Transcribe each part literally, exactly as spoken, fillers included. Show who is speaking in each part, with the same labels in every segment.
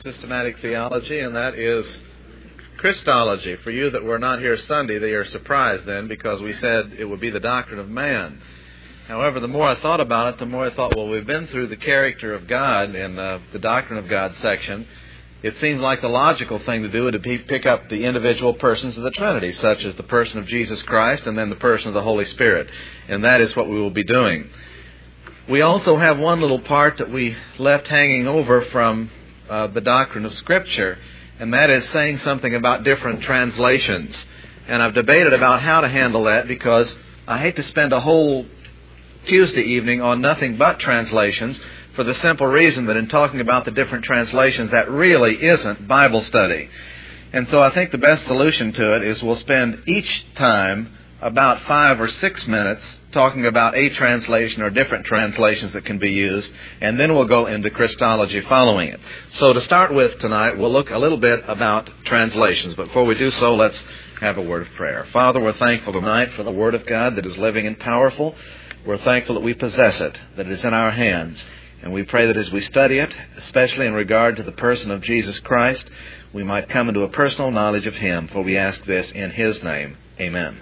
Speaker 1: Systematic theology, and that is Christology. For you that were not here Sunday, they are surprised then, because we said it would be the doctrine of man. However, the more I thought about it, the more I thought, well, we've been through the character of God in uh, the doctrine of God section. It seems like the logical thing to do would be pick up the individual persons of the Trinity, such as the person of Jesus Christ and then the person of the Holy Spirit. And that is what we will be doing. We also have one little part that we left hanging over from uh, the doctrine of Scripture, and that is saying something about different translations. And I've debated about how to handle that, because I hate to spend a whole Tuesday evening on nothing but translations, for the simple reason that in talking about the different translations, that really isn't Bible study. And so I think the best solution to it is we'll spend each time about five or six minutes talking about a translation or different translations that can be used, and then we'll go into Christology following it. So to start with tonight, we'll look a little bit about translations. But before we do so, let's have a word of prayer. Father, we're thankful tonight for the Word of God that is living and powerful. We're thankful that we possess it, that it is in our hands. And we pray that as we study it, especially in regard to the person of Jesus Christ, we might come into a personal knowledge of Him, for we ask this in His name. Amen.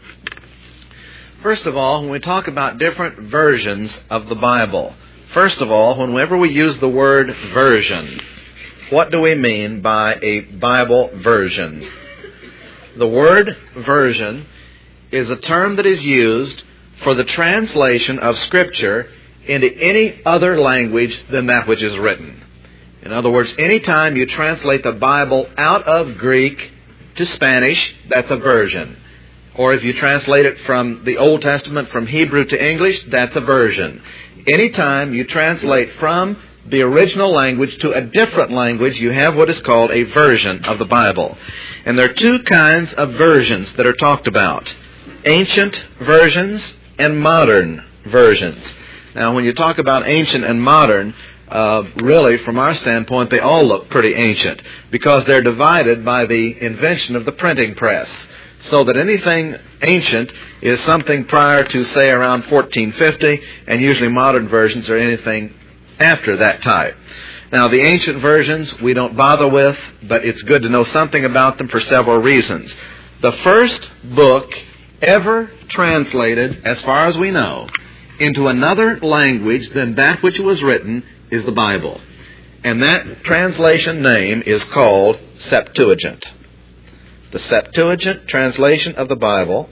Speaker 1: First of all, when we talk about different versions of the Bible, first of all, whenever we use the word version, what do we mean by a Bible version? The word version is a term that is used for the translation of Scripture into any other language than that which is written. In other words, any time you translate the Bible out of Greek to Spanish, that's a version. Or if you translate it from the Old Testament from Hebrew to English, that's a version. Any time you translate from the original language to a different language, you have what is called a version of the Bible. And there are two kinds of versions that are talked about: ancient versions and modern versions. Now, when you talk about ancient and modern, uh, really, from our standpoint, they all look pretty ancient, because they're divided by the invention of the printing press. So that anything ancient is something prior to, say, around fourteen fifty, and usually modern versions are anything after that type. Now, the ancient versions we don't bother with, but it's good to know something about them for several reasons. The first book ever translated, as far as we know, into another language than that which was written is the Bible. And that translation name is called Septuagint. The Septuagint translation of the Bible,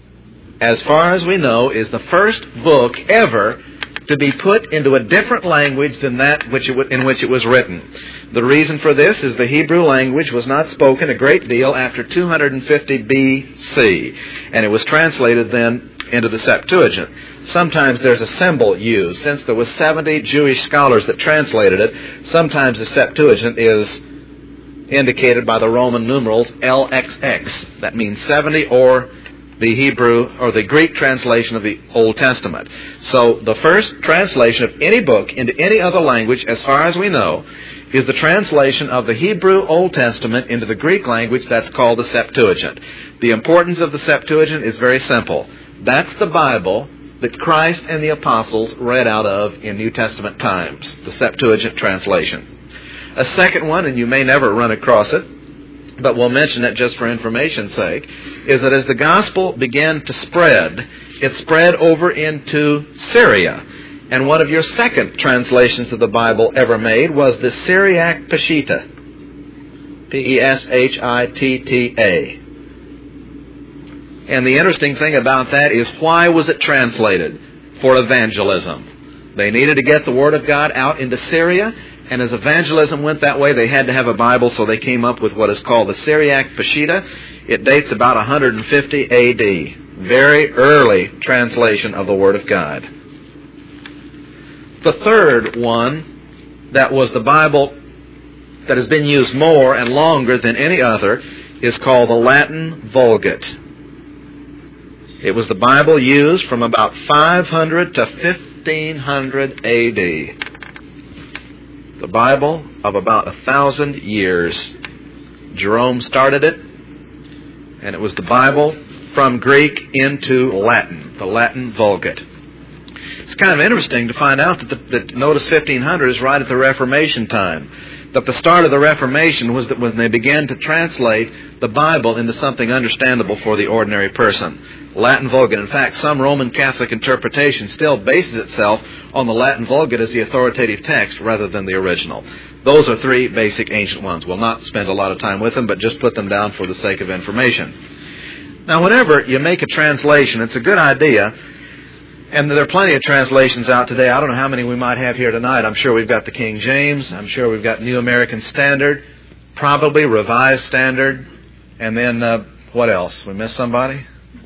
Speaker 1: as far as we know, is the first book ever to be put into a different language than that which it w- in which it was written. The reason for this is the Hebrew language was not spoken a great deal after two hundred fifty B C, and it was translated then into the Septuagint. Sometimes there's a symbol used. Since there was seventy Jewish scholars that translated it, sometimes the Septuagint is indicated by the Roman numerals L X X. That means seventy, or the Hebrew or the Greek translation of the Old Testament. So the first translation of any book into any other language, as far as we know, is the translation of the Hebrew Old Testament into the Greek language. That's called the Septuagint. The importance of the Septuagint is very simple. That's the Bible that Christ and the apostles read out of in New Testament times, the Septuagint translation. A second one, and you may never run across it, but we'll mention it just for information's sake, is that as the gospel began to spread, it spread over into Syria. And one of your second translations of the Bible ever made was the Syriac Peshitta. P E S H I T T A. And the interesting thing about that is, why was it translated? For evangelism. They needed to get the Word of God out into Syria, and as evangelism went that way, they had to have a Bible, so they came up with what is called the Syriac Peshitta. It dates about one hundred fifty A D. Very early translation of the Word of God. The third one, that was the Bible that has been used more and longer than any other, is called the Latin Vulgate. It was the Bible used from about five hundred to fifteen hundred A D. The Bible of about a thousand years. Jerome started it, and it was the Bible from Greek into Latin, the Latin Vulgate. It's kind of interesting to find out that, the, that notice fifteen hundred is right at the Reformation time. that the start of the Reformation was that when they began to translate the Bible into something understandable for the ordinary person. Latin Vulgate. In fact, some Roman Catholic interpretation still bases itself on the Latin Vulgate as the authoritative text rather than the original. Those are three basic ancient ones. We'll not spend a lot of time with them, but just put them down for the sake of information. Now, whenever you make a translation, it's a good idea. And there are plenty of translations out today. I don't know how many we might have here tonight. I'm sure we've got the King James. I'm sure we've got New American Standard, probably Revised Standard, and then uh, what else? We missed somebody?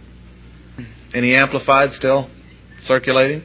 Speaker 1: Any Amplified still circulating?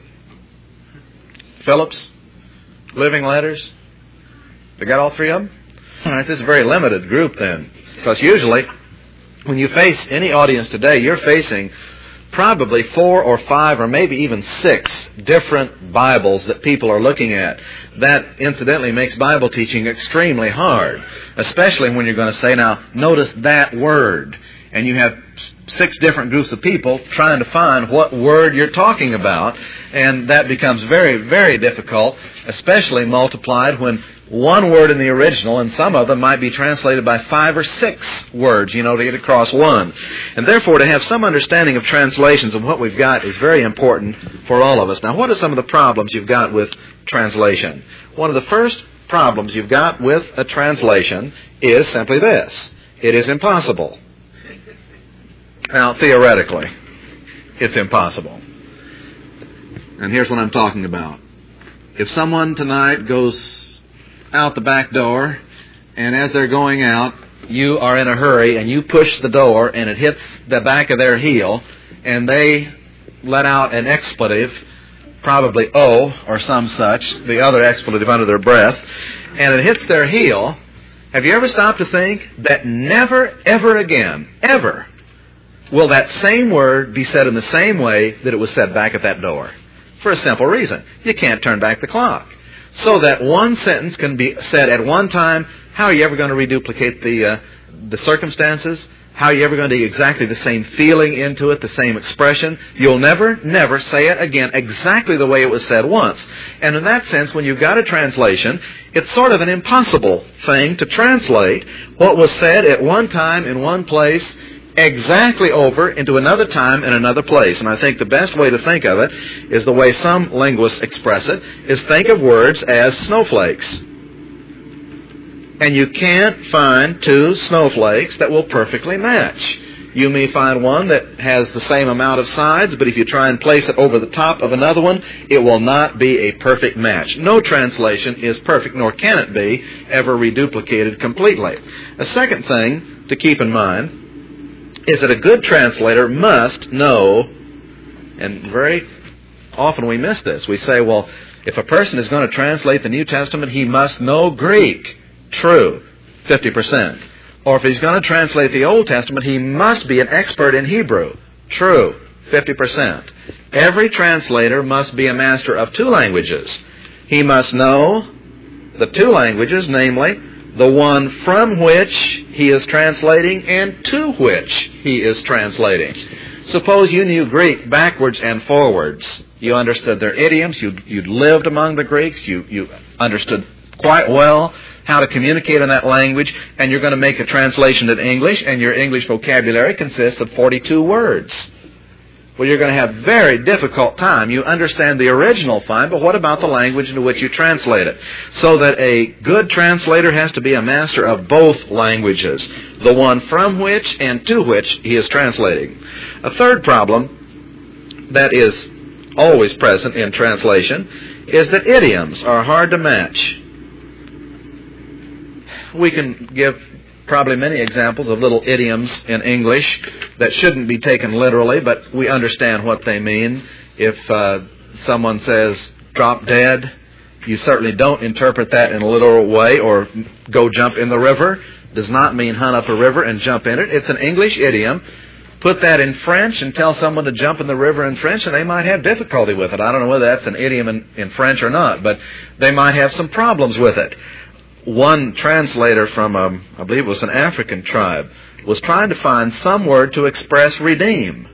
Speaker 1: Phillips? Living Letters? They got all three of them? All right, this is a very limited group then. Because usually, when you face any audience today, you're facing probably four or five or maybe even six different Bibles that people are looking at. That, incidentally, makes Bible teaching extremely hard, especially when you're going to say, now, notice that word. And you have six different groups of people trying to find what word you're talking about. And that becomes very, very difficult, especially multiplied when one word in the original, and some of them might be translated by five or six words, you know, to get across one. And therefore, to have some understanding of translations of what we've got is very important for all of us. Now, what are some of the problems you've got with translation? One of the first problems you've got with a translation is simply this. It is impossible. Now, theoretically, it's impossible. And here's what I'm talking about. If someone tonight goes out the back door, and as they're going out, you are in a hurry, and you push the door, and it hits the back of their heel, and they let out an expletive, probably "oh" or some such, the other expletive under their breath, and it hits their heel. Have you ever stopped to think that never, ever again, ever, will that same word be said in the same way that it was said back at that door? For a simple reason. You can't turn back the clock. So that one sentence can be said at one time. How are you ever going to reduplicate the uh, the circumstances? How are you ever going to get exactly the same feeling into it, the same expression? You'll never, never say it again exactly the way it was said once. And in that sense, when you've got a translation, it's sort of an impossible thing to translate what was said at one time in one place exactly over into another time in another place. And I think the best way to think of it is the way some linguists express it, is think of words as snowflakes. And you can't find two snowflakes that will perfectly match. You may find one that has the same amount of sides, but if you try and place it over the top of another one, it will not be a perfect match. No translation is perfect, nor can it be ever reduplicated completely. A second thing to keep in mind is that a good translator must know, and very often we miss this. We say, well, if a person is going to translate the New Testament, he must know Greek. True, fifty percent. Or if he's going to translate the Old Testament, he must be an expert in Hebrew. True, fifty percent. Every translator must be a master of two languages. He must know the two languages, namely, the one from which he is translating and to which he is translating. Suppose you knew Greek backwards and forwards. You understood their idioms. You'd, you'd lived among the Greeks. You, you understood quite well how to communicate in that language, and you're going to make a translation in English, and your English vocabulary consists of forty-two words. Well, you're going to have a very difficult time. You understand the original fine, but what about the language into which you translate it? So that a good translator has to be a master of both languages, the one from which and to which he is translating. A third problem that is always present in translation is that idioms are hard to match. We can give probably many examples of little idioms in English that shouldn't be taken literally, but we understand what they mean. If uh, someone says, drop dead, you certainly don't interpret that in a literal way, or go jump in the river. Does not mean hunt up a river and jump in it. It's an English idiom. Put that in French and tell someone to jump in the river in French, and they might have difficulty with it. I don't know whether that's an idiom in, in French or not, but they might have some problems with it. One translator from, um, I believe it was an African tribe, was trying to find some word to express redeem.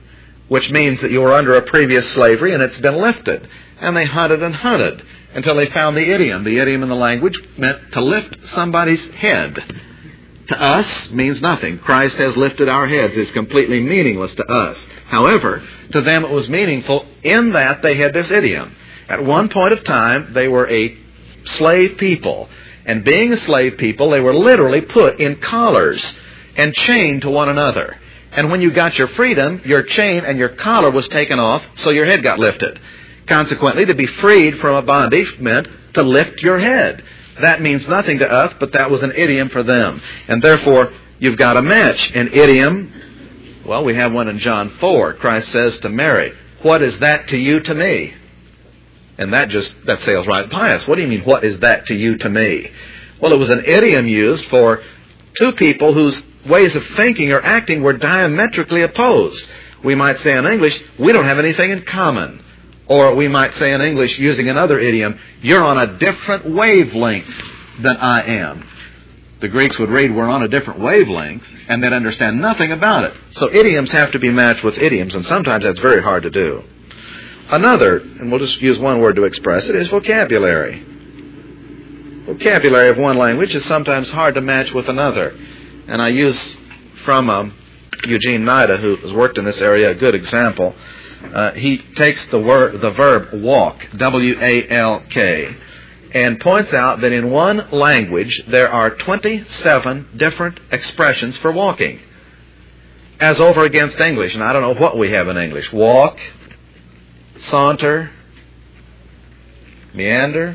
Speaker 1: which means that you were under a previous slavery and it's been lifted. And they hunted and hunted until they found the idiom. The idiom in the language meant to lift somebody's head. To us means nothing. Christ has lifted our heads. It's completely meaningless to us. However, to them it was meaningful in that they had this idiom. At one point of time, they were a slave people. And being a slave people, they were literally put in collars and chained to one another. And when you got your freedom, your chain and your collar was taken off, so your head got lifted. Consequently, to be freed from a bondage meant to lift your head. That means nothing to us, but that was an idiom for them. And therefore, you've got a match. An idiom, well, we have one in John four. Christ says to Mary, "What is that to you to me?" And that just, that sails right by us. What do you mean, what is that to you to me? Well, it was an idiom used for two people whose ways of thinking or acting were diametrically opposed. We might say in English, we don't have anything in common. Or we might say in English, using another idiom, you're on a different wavelength than I am. The Greeks would read, we're on a different wavelength, and they'd understand nothing about it. So idioms have to be matched with idioms, and sometimes that's very hard to do. Another, and we'll just use one word to express it, is vocabulary. Vocabulary of one language is sometimes hard to match with another. And I use from um, Eugene Nida, who has worked in this area, a good example. Uh, he takes the word, the verb walk, W A L K, and points out that in one language there are twenty-seven different expressions for walking, as over against English. And I don't know what we have in English. Walk, saunter, meander,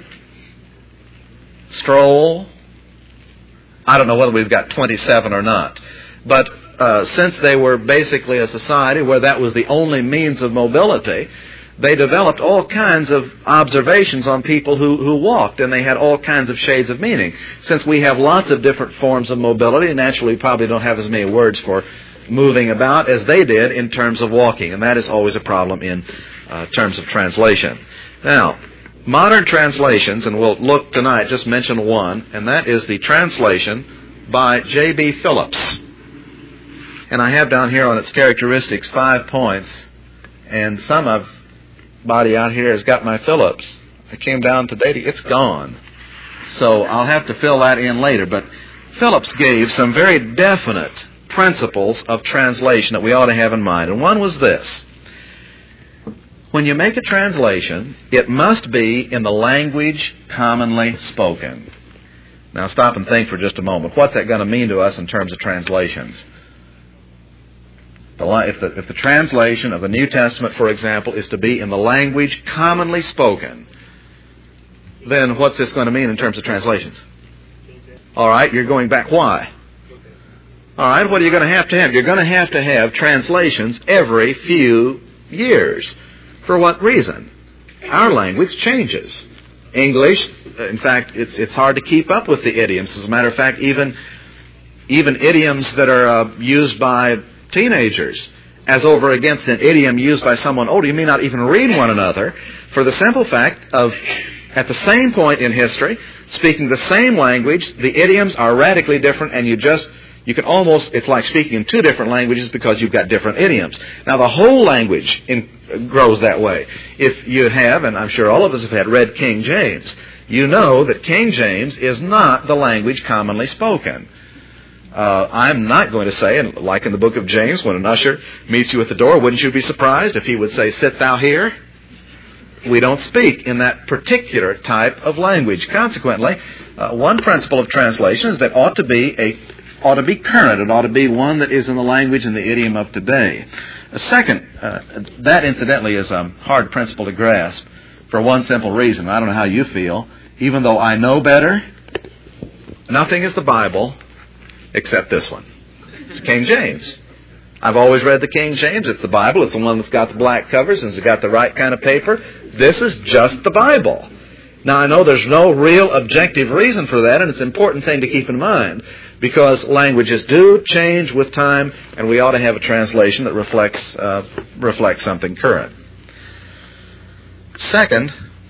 Speaker 1: stroll. I don't know whether we've got twenty-seven or not. But uh, since they were basically a society where that was the only means of mobility, they developed all kinds of observations on people who, who walked, and they had all kinds of shades of meaning. Since we have lots of different forms of mobility, naturally we probably don't have as many words for moving about as they did in terms of walking, and that is always a problem in uh, terms of translation. Now, modern translations, and we'll look tonight, just mention one, and that is the translation by J B Phillips. And I have down here on its characteristics five points, and some of body out here has got my Phillips. I came down today, to, it's gone. So I'll have to fill that in later. But Phillips gave some very definite principles of translation that we ought to have in mind. And one was this. When you make a translation, it must be in the language commonly spoken. Now stop and think for just a moment. What's that going to mean to us in terms of translations? If the, if the translation of the New Testament, for example, is to be in the language commonly spoken, then what's this going to mean in terms of translations? All right, you're going back. Why? All right, what are you going to have to have? You're going to have to have translations every few years. For what reason? Our language changes. English, in fact, it's it's hard to keep up with the idioms. As a matter of fact, even even idioms that are uh, used by teenagers, as over against an idiom used by someone older, you may not even read one another, for the simple fact of, at the same point in history, speaking the same language, the idioms are radically different, and you just, you can almost, it's like speaking in two different languages because you've got different idioms. Now, the whole language in, grows that way. If you have, and I'm sure all of us have had, read King James, you know that King James is not the language commonly spoken. Uh, I'm not going to say, and like in the book of James, when an usher meets you at the door, wouldn't you be surprised if he would say, "Sit thou here"? We don't speak in that particular type of language. Consequently, uh, one principle of translation is that ought to be a ought to be current. It ought to be one that is in the language and the idiom of today. A second, uh, that incidentally is a hard principle to grasp for one simple reason. I don't know how you feel. Even though I know better, nothing is the Bible except this one. It's King James. I've always read the King James. It's the Bible. It's the one that's got the black covers and it's got the right kind of paper. This is just the Bible. Now, I know there's no real objective reason for that, and it's an important thing to keep in mind, because languages do change with time, and we ought to have a translation that reflects uh, reflects something current. Second,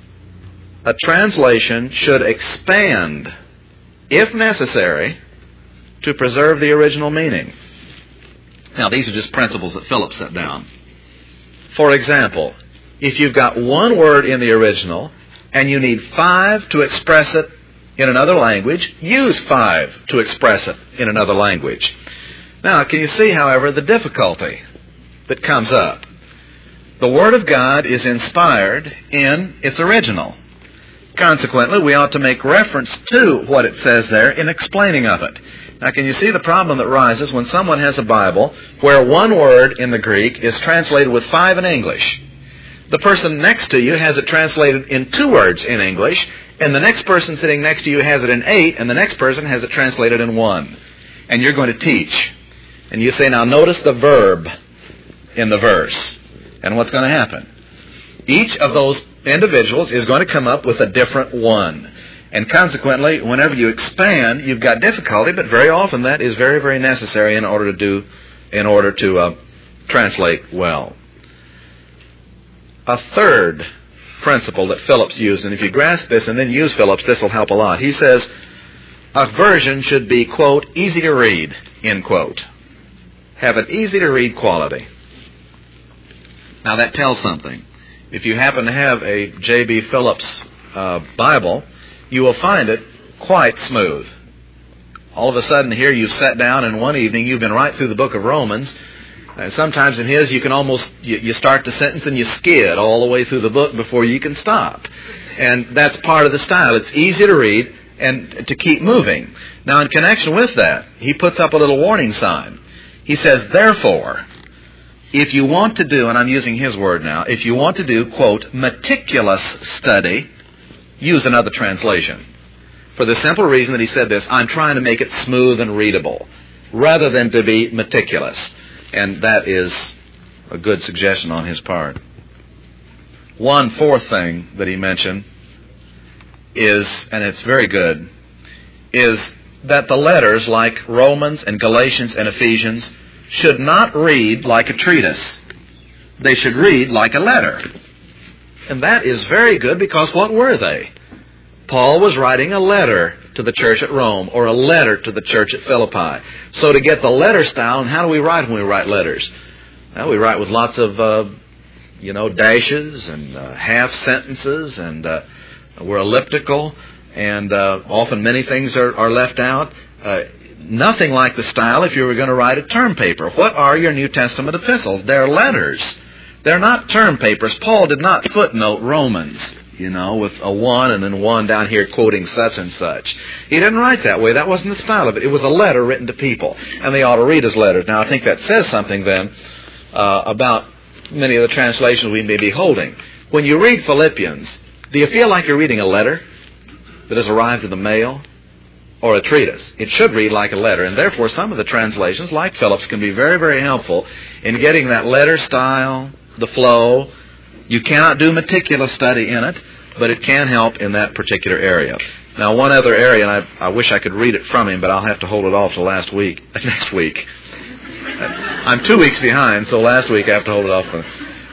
Speaker 1: a translation should expand, if necessary, to preserve the original meaning. Now, these are just principles that Phillips set down. For example, if you've got one word in the original and you need five to express it in another language, use five to express it in another language. Now, can you see, however, the difficulty that comes up? The Word of God is inspired in its original. Consequently, we ought to make reference to what it says there in explaining of it. Now, can you see the problem that rises when someone has a Bible where one word in the Greek is translated with five in English? The person next to you has it translated in two words in English, and the next person sitting next to you has it in eight, and the next person has it translated in one. And you're going to teach. And you say, now notice the verb in the verse. And what's going to happen? Each of those individuals is going to come up with a different one. And consequently, whenever you expand, you've got difficulty, but very often that is very, very necessary in order to do, in order to uh, translate well. A third principle that Phillips used, and if you grasp this and then use Phillips, this will help a lot. He says, a version should be, quote, easy to read, end quote. Have an easy to read quality. Now that tells something. If you happen to have a J B Phillips uh, Bible, you will find it quite smooth. All of a sudden here you've sat down and one evening you've been right through the book of Romans. Uh, sometimes in his you can almost, you, you start the sentence and you skid all the way through the book before you can stop. And that's part of the style. It's easy to read and to keep moving. Now in connection with that, he puts up a little warning sign. He says, therefore, if you want to do, and I'm using his word now, if you want to do, quote, meticulous study, use another translation. For the simple reason that he said this, I'm trying to make it smooth and readable, rather than to be meticulous. And that is a good suggestion on his part. One fourth thing that he mentioned is, and it's very good, is that the letters like Romans and Galatians and Ephesians should not read like a treatise. They should read like a letter. And that is very good because what were they? Paul was writing a letter to the church at Rome or a letter to the church at Philippi. So to get the letter style, and how do we write when we write letters? Well, we write with lots of, uh, you know, dashes and uh, half sentences, and uh, we're elliptical, and uh, often many things are, are left out. Uh, Nothing like the style if you were going to write a term paper. What are your New Testament epistles? They're letters. They're not term papers. Paul did not footnote Romans, you know, with a one and then one down here quoting such and such. He didn't write that way. That wasn't the style of it. It was a letter written to people, and they ought to read his letters. Now, I think that says something then uh, about many of the translations we may be holding. When you read Philippians, do you feel like you're reading a letter that has arrived in the mail? Or a treatise. It should read like a letter, and therefore some of the translations, like Phillips, can be very, very helpful in getting that letter style, the flow. You cannot do meticulous study in it, but it can help in that particular area. Now, one other area, and I, I wish I could read it from him, but I'll have to hold it off till last week. Next week. I'm two weeks behind, so last week I have to hold it off.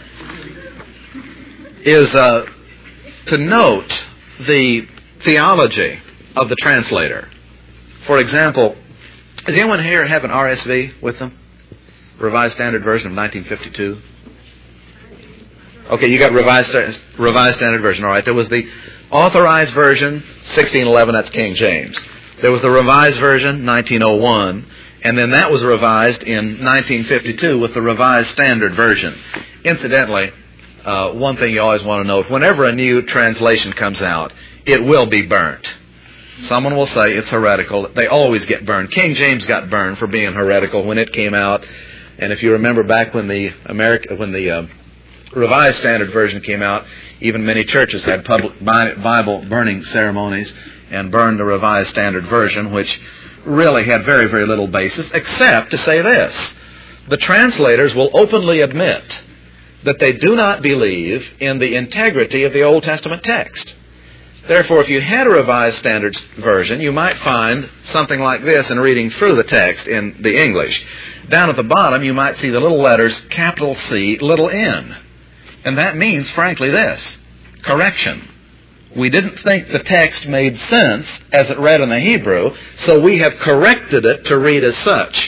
Speaker 1: Is uh, to note the theology of the translator. For example, does anyone here have an R S V with them? Revised Standard Version of nineteen fifty-two? Okay, you got Revised, Revised Standard Version. All right, there was the Authorized Version, sixteen eleven, that's King James. There was the Revised Version, nineteen oh one, and then that was revised in nineteen fifty-two with the Revised Standard Version. Incidentally, uh, one thing you always want to note, whenever a new translation comes out, it will be burnt. Someone will say it's heretical. They always get burned. King James got burned for being heretical when it came out. And if you remember back when the America, when the uh, Revised Standard Version came out, even many churches had public Bible burning ceremonies and burned the Revised Standard Version, which really had very, very little basis, except to say this. The translators will openly admit that they do not believe in the integrity of the Old Testament text. Therefore, if you had a Revised Standard Version, you might find something like this in reading through the text in the English. Down at the bottom, you might see the little letters, capital C, little n. And that means, frankly, this, correction. We didn't think the text made sense as it read in the Hebrew, so we have corrected it to read as such.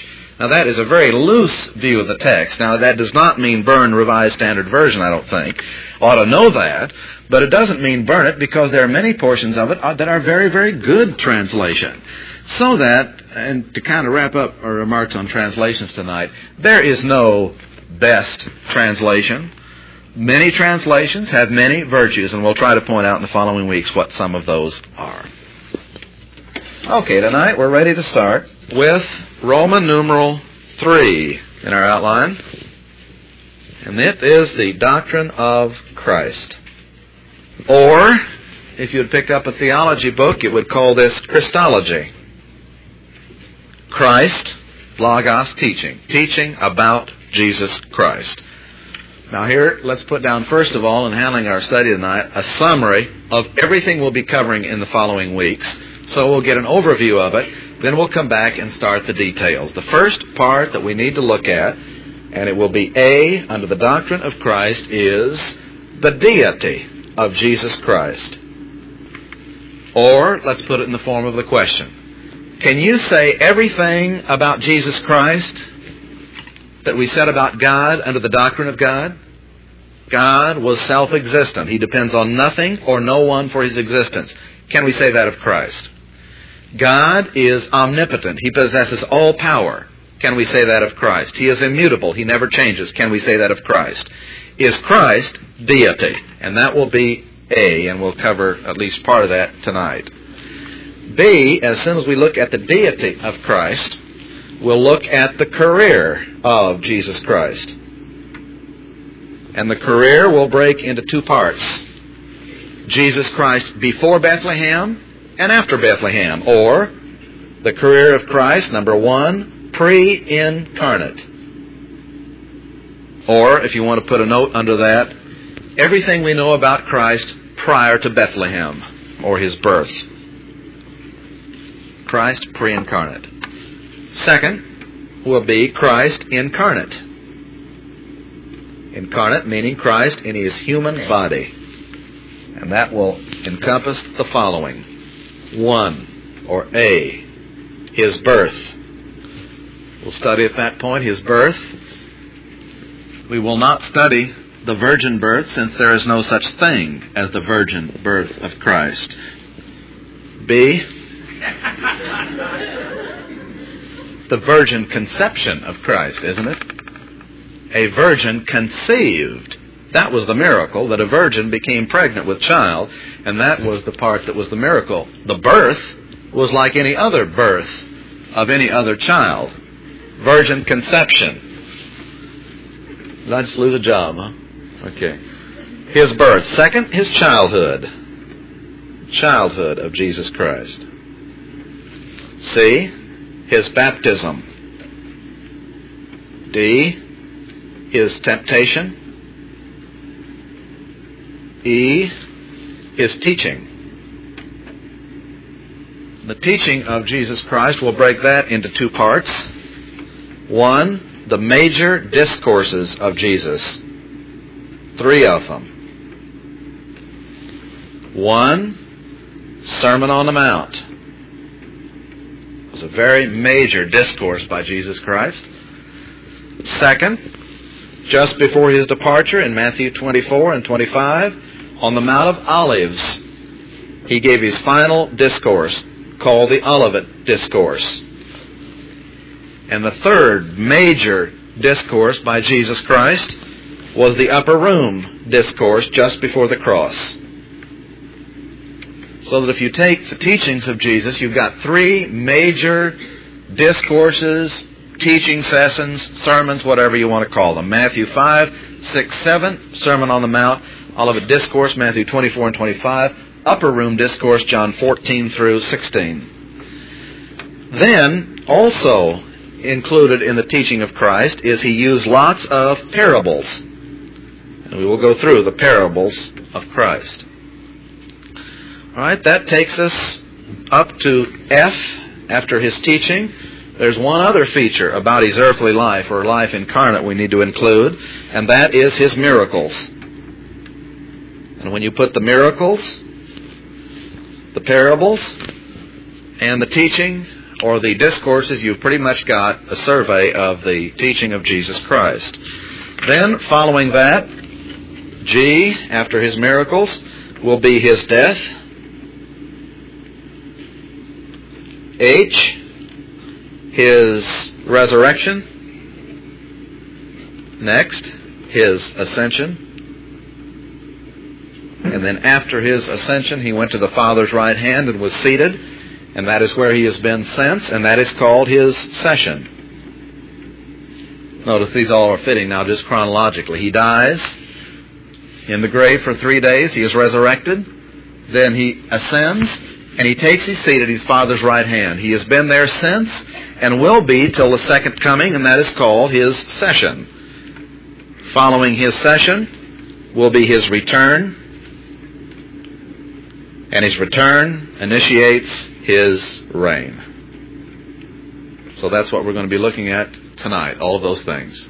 Speaker 1: Now that is a very loose view of the text. Now that does not mean burn Revised Standard Version, I don't think. Ought to know that. But it doesn't mean burn it, because there are many portions of it that are very, very good translation. So that, and to kind of wrap up our remarks on translations tonight, there is no best translation. Many translations have many virtues, and we'll try to point out in the following weeks what some of those are. Okay, tonight we're ready to start with Roman numeral three in our outline. And it is the doctrine of Christ. Or, if you had picked up a theology book, it would call this Christology. Christ, Logos, teaching. Teaching about Jesus Christ. Now here, let's put down first of all, in handling our study tonight, a summary of everything we'll be covering in the following weeks. So we'll get an overview of it, then we'll come back and start the details. The first part that we need to look at, and it will be A, under the doctrine of Christ, is the deity of Jesus Christ. Or, let's put it in the form of the question. Can you say everything about Jesus Christ that we said about God under the doctrine of God? God was self-existent. He depends on nothing or no one for his existence. Can we say that of Christ? God is omnipotent. He possesses all power. Can we say that of Christ? He is immutable. He never changes. Can we say that of Christ? Is Christ deity? And that will be A, and we'll cover at least part of that tonight. B, as soon as we look at the deity of Christ, we'll look at the career of Jesus Christ. And the career will break into two parts. Jesus Christ before Bethlehem and after Bethlehem. Or, the career of Christ, number one, pre-incarnate. Or, if you want to put a note under that, everything we know about Christ prior to Bethlehem, or his birth. Christ pre-incarnate. Second will be Christ incarnate. Incarnate meaning Christ in his human body. And that will encompass the following. One, or A, his birth. We'll study at that point his birth. We will not study the virgin birth, since there is no such thing as the virgin birth of Christ. B, the virgin conception of Christ, isn't it? A virgin conceived. That was the miracle, that a virgin became pregnant with child, and that was the part that was the miracle. The birth was like any other birth of any other child. Virgin conception. Did I just lose a job, huh? Okay. His birth. Second, his childhood. Childhood of Jesus Christ. C, his baptism. D, his temptation. E, his teaching. The teaching of Jesus Christ, we'll break that into two parts. One, the major discourses of Jesus. Three of them. One, Sermon on the Mount. It was a very major discourse by Jesus Christ. Second, just before his departure in Matthew twenty-four and twenty-five, on the Mount of Olives, he gave his final discourse called the Olivet Discourse. And the third major discourse by Jesus Christ was the Upper Room Discourse just before the cross. So that if you take the teachings of Jesus, you've got three major discourses, teaching sessions, sermons, whatever you want to call them. Matthew five, six, seven, Sermon on the Mount, Olivet Discourse, Matthew twenty-four and twenty-five, Upper Room Discourse, John fourteen through sixteen. Then, also included in the teaching of Christ is he used lots of parables. And we will go through the parables of Christ. All right, that takes us up to F after his teaching. There's one other feature about his earthly life, or life incarnate, we need to include, and that is his miracles. And when you put the miracles, the parables, and the teaching or the discourses, you've pretty much got a survey of the teaching of Jesus Christ. Then, following that, G, after his miracles, will be his death. H, his resurrection. Next, his ascension. And then after his ascension, he went to the Father's right hand and was seated. And that is where he has been since, and that is called his session. Notice these all are fitting now just chronologically. He dies in the grave for three days. He is resurrected. Then he ascends, and he takes his seat at his Father's right hand. He has been there since and will be till the second coming, and that is called his session. Following his session will be his return, and his return initiates his reign. So that's what we're going to be looking at tonight, all of those things.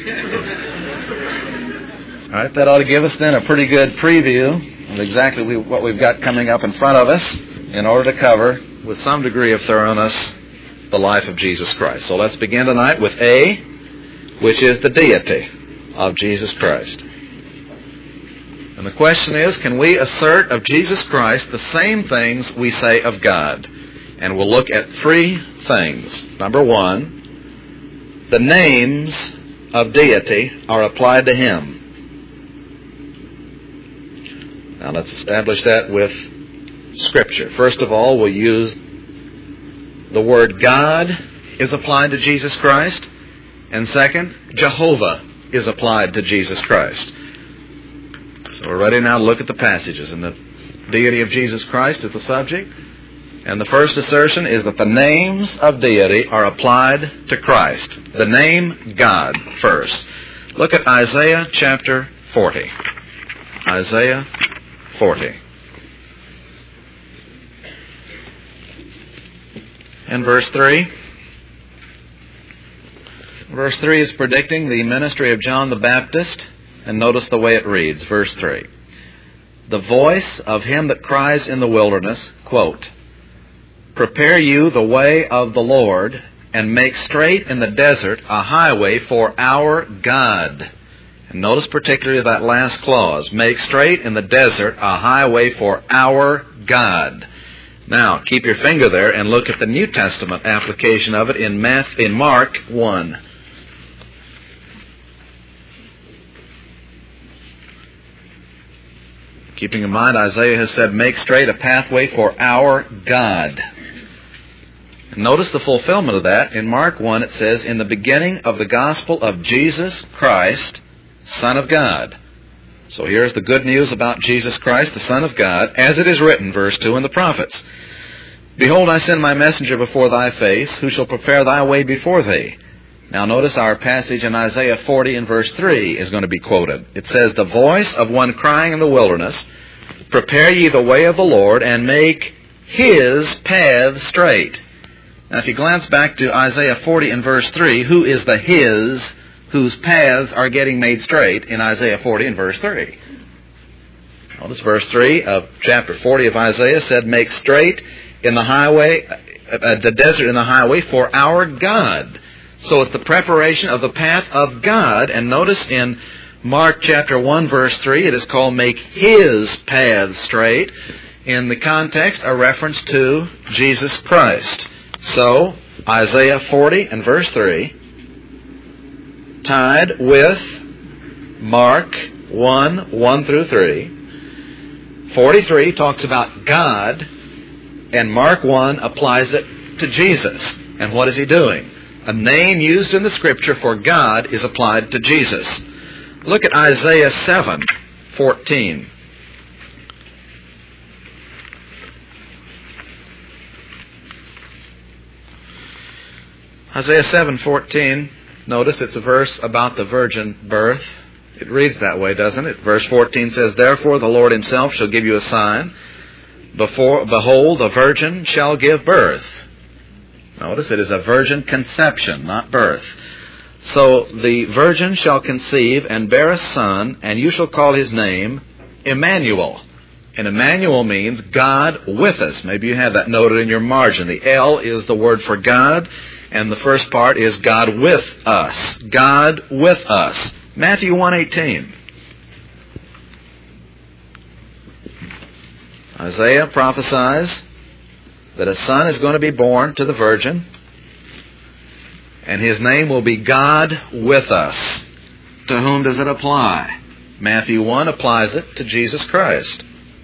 Speaker 1: All right, that ought to give us then a pretty good preview of exactly what we've got coming up in front of us in order to cover, with some degree of thoroughness, the life of Jesus Christ. So let's begin tonight with A, which is the deity of Jesus Christ. And the question is, can we assert of Jesus Christ the same things we say of God? And we'll look at three things. Number one, the names of deity are applied to Him. Now let's establish that with Scripture. First of all, we'll use the word God is applied to Jesus Christ. And second, Jehovah is applied to Jesus Christ. So we're ready now to look at the passages. And the deity of Jesus Christ is the subject. And the first assertion is that the names of deity are applied to Christ. The name God first. Look at Isaiah chapter forty. Isaiah forty. And verse three. Verse three is predicting the ministry of John the Baptist. And notice the way it reads. Verse three. The voice of him that cries in the wilderness, quote, prepare you the way of the Lord, and make straight in the desert a highway for our God. And notice particularly that last clause, make straight in the desert a highway for our God. Now, keep your finger there and look at the New Testament application of it in Math, in Mark one. Keeping in mind, Isaiah has said, make straight a pathway for our God. Notice the fulfillment of that. In Mark one, it says, in the beginning of the gospel of Jesus Christ, Son of God. So here's the good news about Jesus Christ, the Son of God, as it is written, verse two, in the prophets. Behold, I send my messenger before thy face, who shall prepare thy way before thee. Now notice our passage in Isaiah forty and verse three is going to be quoted. It says, the voice of one crying in the wilderness, prepare ye the way of the Lord, and make His paths straight. Now if you glance back to Isaiah forty and verse three, who is the His whose paths are getting made straight in Isaiah forty and verse three? Notice verse three of chapter forty of Isaiah said, make straight in the highway, uh, the desert in the highway for our God. So it's the preparation of the path of God. And notice in Mark chapter one verse three, it is called make His paths straight. In the context, a reference to Jesus Christ. So, Isaiah forty and verse three, tied with Mark one, one through three. forty-three talks about God, and Mark one applies it to Jesus. And what is He doing? A name used in the Scripture for God is applied to Jesus. Look at Isaiah seven, fourteen. Isaiah seven, fourteen, notice it's a verse about the virgin birth. It reads that way, doesn't it? Verse fourteen says, therefore the Lord Himself shall give you a sign. Before, behold, the virgin shall give birth. Notice it is a virgin conception, not birth. So the virgin shall conceive and bear a son, and you shall call his name Emmanuel. And Emmanuel means God with us. Maybe you have that noted in your margin. The L is the word for God, and the first part is God with us. God with us. Matthew one eighteen. Isaiah prophesies that a son is going to be born to the virgin, and his name will be God with us. To whom does it apply? Matthew one applies it to Jesus Christ.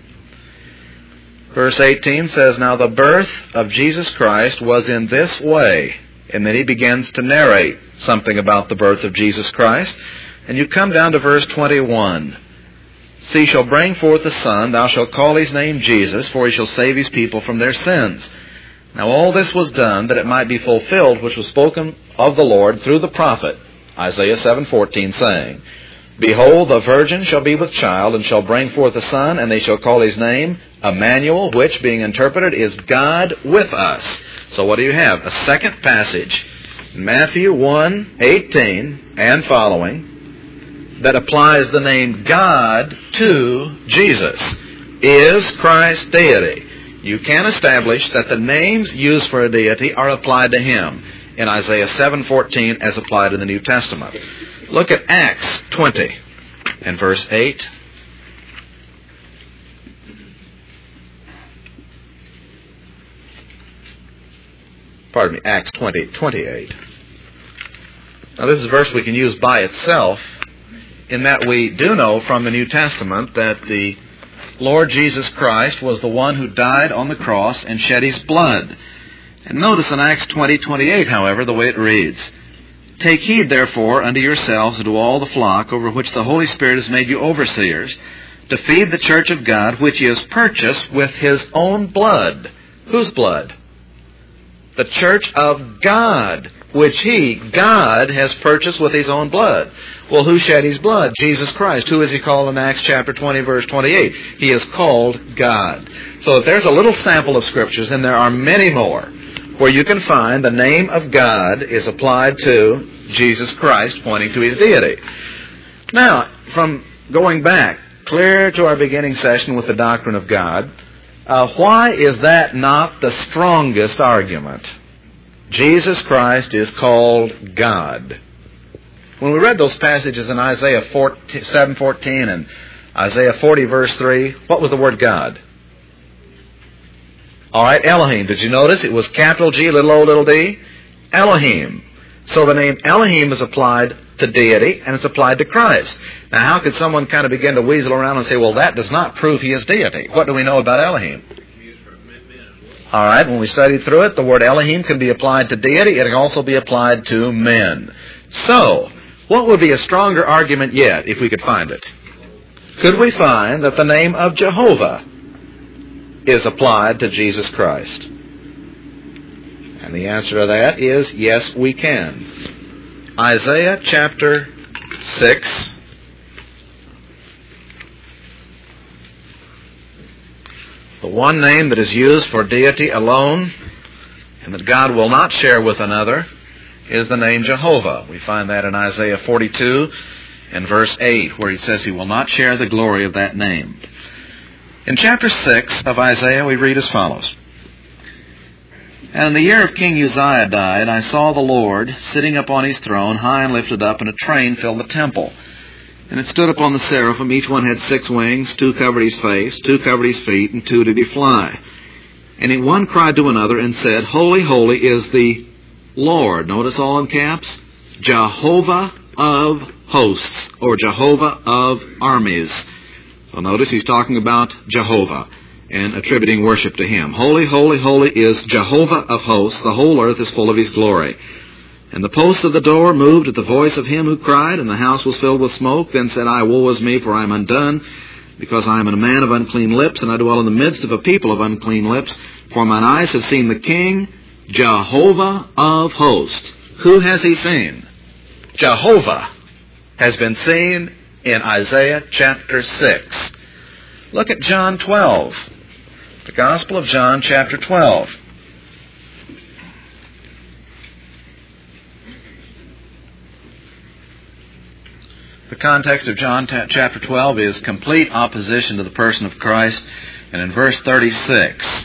Speaker 1: Verse eighteen says, "Now the birth of Jesus Christ was in this way." And then he begins to narrate something about the birth of Jesus Christ. And you come down to verse twenty-one. "See, he shall bring forth a son, thou shalt call his name Jesus, for he shall save his people from their sins. Now all this was done that it might be fulfilled, which was spoken of the Lord through the prophet, Isaiah seven fourteen, saying, Behold, the virgin shall be with child, and shall bring forth a son, and they shall call his name Emmanuel, which, being interpreted, is God with us." So what do you have? A second passage, Matthew one eighteen and following, that applies the name God to Jesus. Is Christ deity? You can establish that the names used for a deity are applied to him in Isaiah seven fourteen as applied in the New Testament. Look at Acts twenty and verse eight. Pardon me, Acts twenty, twenty-eight. Now this is a verse we can use by itself, in that we do know from the New Testament that the Lord Jesus Christ was the one who died on the cross and shed his blood. And notice in Acts twenty, twenty-eight, however, the way it reads, "Take heed, therefore, unto yourselves and to all the flock over which the Holy Spirit has made you overseers, to feed the church of God, which he has purchased with his own blood." Whose blood? The church of God, which he, God, has purchased with his own blood. Well, who shed his blood? Jesus Christ. Who is he called in Acts chapter twenty, verse twenty-eight? He is called God. So if there's a little sample of scriptures, and there are many more, where you can find the name of God is applied to Jesus Christ, pointing to his deity. Now, from going back clear to our beginning session with the doctrine of God, uh, why is that not the strongest argument? Jesus Christ is called God. When we read those passages in Isaiah seven fourteen and Isaiah forty, verse three, what was the word God? All right, Elohim. Did you notice it was capital G, little o, little d? Elohim. So the name Elohim is applied to deity, and it's applied to Christ. Now, how could someone kind of begin to weasel around and say, well, that does not prove he is deity? What do we know about Elohim? All right, when we studied through it, the word Elohim can be applied to deity. It can also be applied to men. So, what would be a stronger argument yet, if we could find it? Could we find that the name of Jehovah is applied to Jesus Christ? And the answer to that is yes, we can. Isaiah chapter six. The one name that is used for deity alone, and that God will not share with another, is the name Jehovah. We find that in Isaiah forty-two and verse eight, where he says he will not share the glory of that name. In chapter six of Isaiah, we read as follows. "And in the year of King Uzziah died, I saw the Lord sitting upon his throne, high and lifted up, and a train filled the temple. And it stood upon the seraphim, each one had six wings, two covered his face, two covered his feet, and two did he fly. And one cried to another and said, Holy, holy is the Lord," notice all in caps, "Jehovah of hosts," or Jehovah of armies. So notice he's talking about Jehovah and attributing worship to him. "Holy, holy, holy is Jehovah of hosts. The whole earth is full of his glory. And the posts of the door moved at the voice of him who cried, and the house was filled with smoke. Then said I, Woe is me, for I am undone, because I am a man of unclean lips, and I dwell in the midst of a people of unclean lips. For mine eyes have seen the King, Jehovah of hosts." Who has he seen? Jehovah has been seen in Isaiah chapter six. Look at John twelve. The Gospel of John chapter twelve. The context of John chapter twelve is complete opposition to the person of Christ. And in verse thirty-six,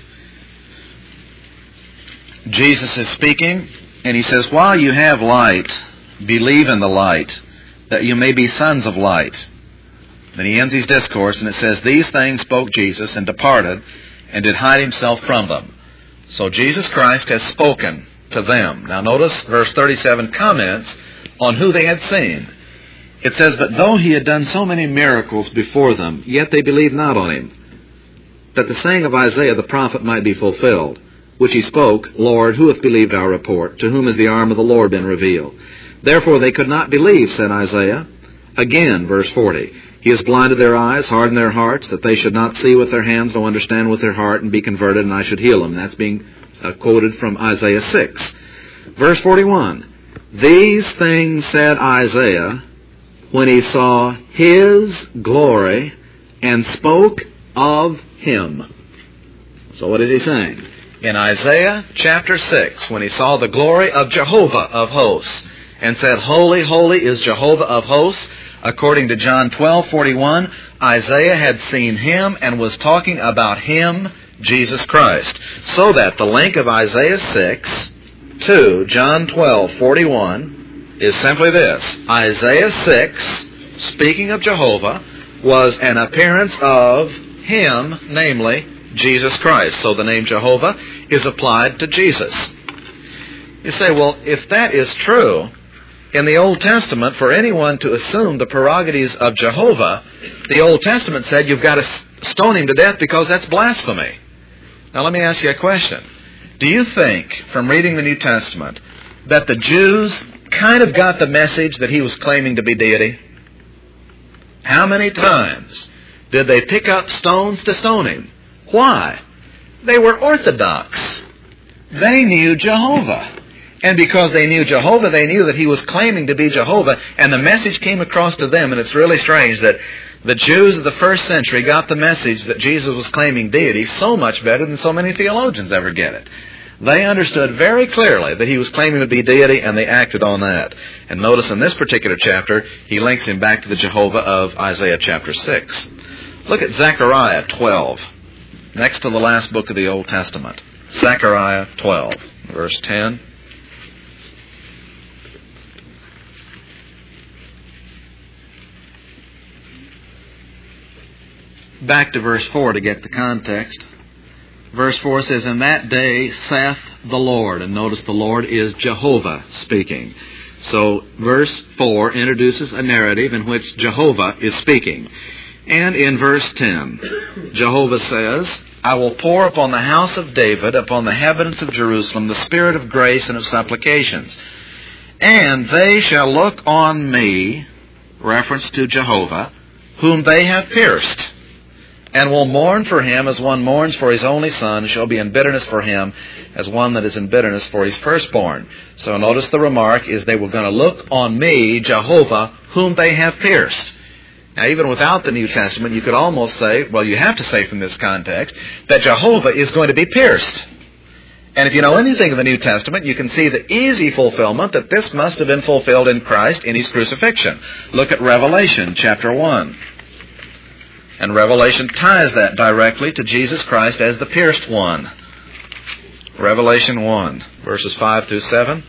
Speaker 1: Jesus is speaking, and he says, "While you have light, believe in the light, that you may be sons of light." Then he ends his discourse, and it says, "These things spoke Jesus, and departed, and did hide himself from them." So Jesus Christ has spoken to them. Now notice verse thirty-seven comments on who they had seen. It says, "But though he had done so many miracles before them, yet they believed not on him, that the saying of Isaiah the prophet might be fulfilled, which he spoke, Lord, who hath believed our report? To whom has the arm of the Lord been revealed? Therefore they could not believe, said Isaiah." Again, verse forty, "He has blinded their eyes, hardened their hearts, that they should not see with their hands, nor understand with their heart, and be converted, and I should heal them." That's being uh, quoted from Isaiah six. Verse forty-one, "These things said Isaiah when he saw his glory, and spoke of him." So what is he saying? In Isaiah chapter six, when he saw the glory of Jehovah of hosts, and said, "Holy, holy is Jehovah of hosts," according to John twelve forty-one, Isaiah had seen him and was talking about him, Jesus Christ. So that the link of Isaiah six to John twelve forty-one is simply this. Isaiah six, speaking of Jehovah, was an appearance of him, namely Jesus Christ. So the name Jehovah is applied to Jesus. You say, well, if that is true, in the Old Testament, for anyone to assume the prerogatives of Jehovah, the Old Testament said you've got to stone him to death because that's blasphemy. Now let me ask you a question. Do you think, from reading the New Testament, that the Jews kind of got the message that he was claiming to be deity? How many times did they pick up stones to stone him? Why? They were Orthodox. They knew Jehovah. And because they knew Jehovah, they knew that he was claiming to be Jehovah, and the message came across to them. And it's really strange that the Jews of the first century got the message that Jesus was claiming deity so much better than so many theologians ever get it. They understood very clearly that he was claiming to be deity, and they acted on that. And notice in this particular chapter, he links him back to the Jehovah of Isaiah chapter six. Look at Zechariah twelve, next to the last book of the Old Testament. Zechariah twelve, verse ten. Back to verse four to get the context. Verse four says, "In that day saith the Lord." And notice the Lord is Jehovah speaking. So verse four introduces a narrative in which Jehovah is speaking. And in verse ten, Jehovah says, "I will pour upon the house of David, upon the inhabitants of Jerusalem, the spirit of grace and of supplications. And they shall look on me," reference to Jehovah, "whom they have pierced, and will mourn for him as one mourns for his only son, shall be in bitterness for him as one that is in bitterness for his firstborn." So notice the remark is they were going to look on me, Jehovah, whom they have pierced. Now even without the New Testament, you could almost say, well, you have to say from this context, that Jehovah is going to be pierced. And if you know anything of the New Testament, you can see the easy fulfillment that this must have been fulfilled in Christ in his crucifixion. Look at Revelation chapter one. And Revelation ties that directly to Jesus Christ as the pierced one. Revelation one, verses five through seven.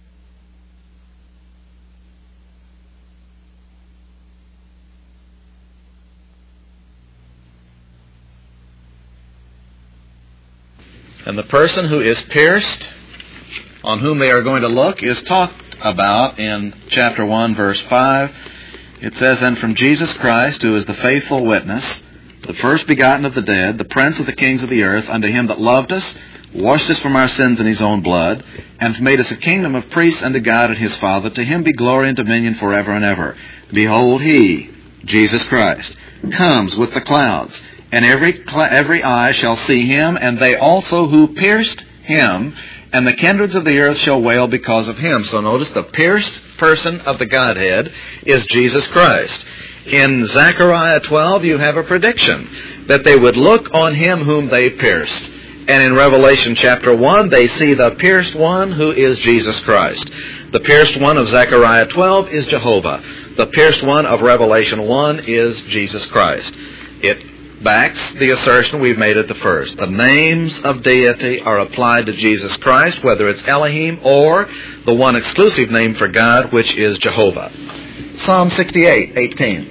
Speaker 1: And the person who is pierced, on whom they are going to look, is talked about in chapter one, verse five. It says, "And from Jesus Christ, who is the faithful witness, the first begotten of the dead, the prince of the kings of the earth, unto him that loved us, washed us from our sins in his own blood, and made us a kingdom of priests unto God and his Father. To him be glory and dominion forever and ever. Behold, he," Jesus Christ, "comes with the clouds, and every cl- every eye shall see him, and they also who pierced him, and the kindreds of the earth shall wail because of him." So notice the pierced person of the Godhead is Jesus Christ. In Zechariah twelve, you have a prediction that they would look on him whom they pierced. And in Revelation chapter one, they see the pierced one who is Jesus Christ. The pierced one of Zechariah twelve is Jehovah. The pierced one of Revelation one is Jesus Christ. It backs the assertion we've made at the first. The names of deity are applied to Jesus Christ, whether it's Elohim or the one exclusive name for God, which is Jehovah. Psalm sixty-eight, eighteen.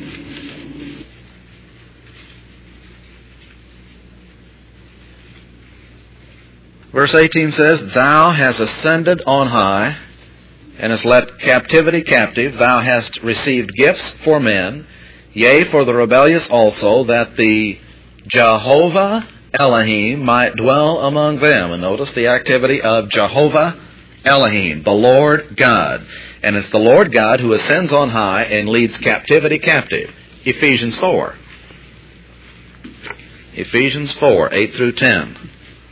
Speaker 1: Verse eighteen says, Thou hast ascended on high, and hast led captivity captive. Thou hast received gifts for men, yea, for the rebellious also, that the Jehovah Elohim might dwell among them. And notice the activity of Jehovah Elohim, the Lord God. And it's the Lord God who ascends on high and leads captivity captive. Ephesians four. Ephesians four, eight through ten.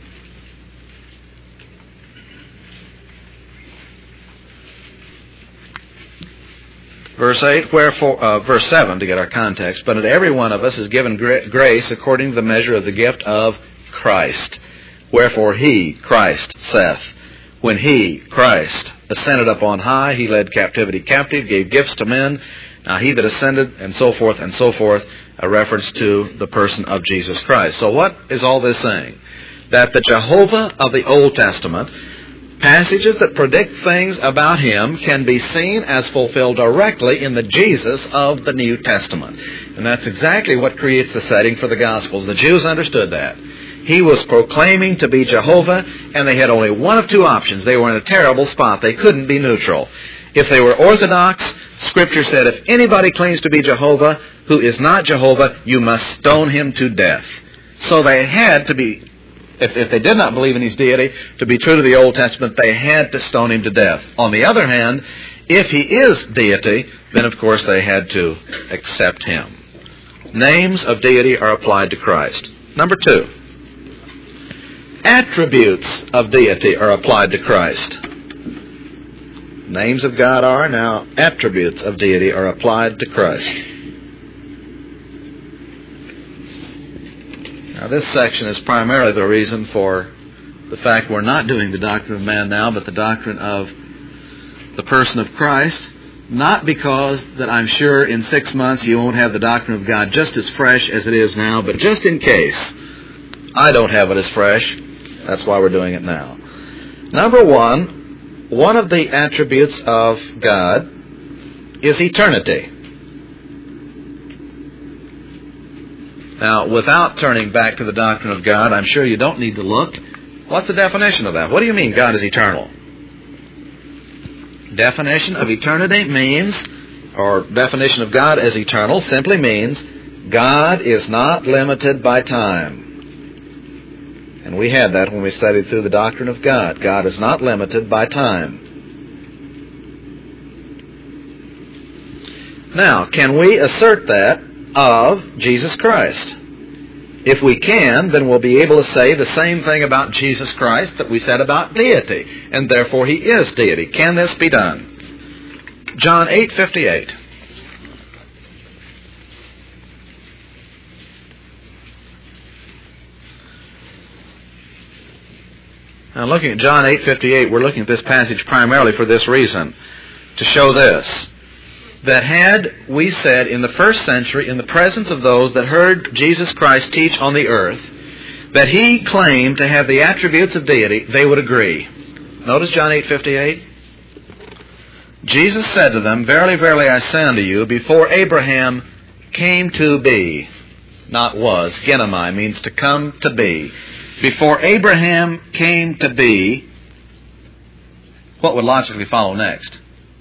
Speaker 1: Verse eight, wherefore, uh, verse seven to get our context, but unto every one of us is given gra- grace according to the measure of the gift of Christ. Wherefore he, Christ, saith, when he, Christ, ascended up on high, he led captivity captive, gave gifts to men. Now he that ascended, and so forth and so forth, a reference to the person of Jesus Christ. So what is all this saying? That the Jehovah of the Old Testament, passages that predict things about him, can be seen as fulfilled directly in the Jesus of the New Testament. And that's exactly what creates the setting for the Gospels. The Jews understood that. He was proclaiming to be Jehovah, and they had only one of two options. They were in a terrible spot. They couldn't be neutral. If they were Orthodox, Scripture said if anybody claims to be Jehovah who is not Jehovah, you must stone him to death. So they had to be If, if they did not believe in his deity, to be true to the Old Testament, they had to stone him to death. On the other hand, if he is deity, then of course they had to accept him. Names of deity are applied to Christ. Number two, attributes of deity are applied to Christ. Names of God are, now attributes of deity are applied to Christ. Now, this section is primarily the reason for the fact we're not doing the doctrine of man now, but the doctrine of the person of Christ. Not because that I'm sure in six months you won't have the doctrine of God just as fresh as it is now, but just in case I don't have it as fresh, that's why we're doing it now. Number one, one of the attributes of God is eternity. Now, without turning back to the doctrine of God, I'm sure you don't need to look. What's the definition of that? What do you mean God is eternal? Definition of eternity means, or definition of God as eternal simply means, God is not limited by time. And we had that when we studied through the doctrine of God. God is not limited by time. Now, can we assert that of Jesus Christ? If we can, then we'll be able to say the same thing about Jesus Christ that we said about deity, and therefore he is deity. Can this be done? John eight fifty-eight. Now, looking at John eight fifty-eight, we're looking at this passage primarily for this reason, to show this. That had we said in the first century, in the presence of those that heard Jesus Christ teach on the earth, that he claimed to have the attributes of deity, they would agree. Notice John eight fifty-eight. Jesus said to them, Verily, verily, I say unto you, before Abraham came to be, not was, genomai means to come to be. Before Abraham came to be, what would logically follow next?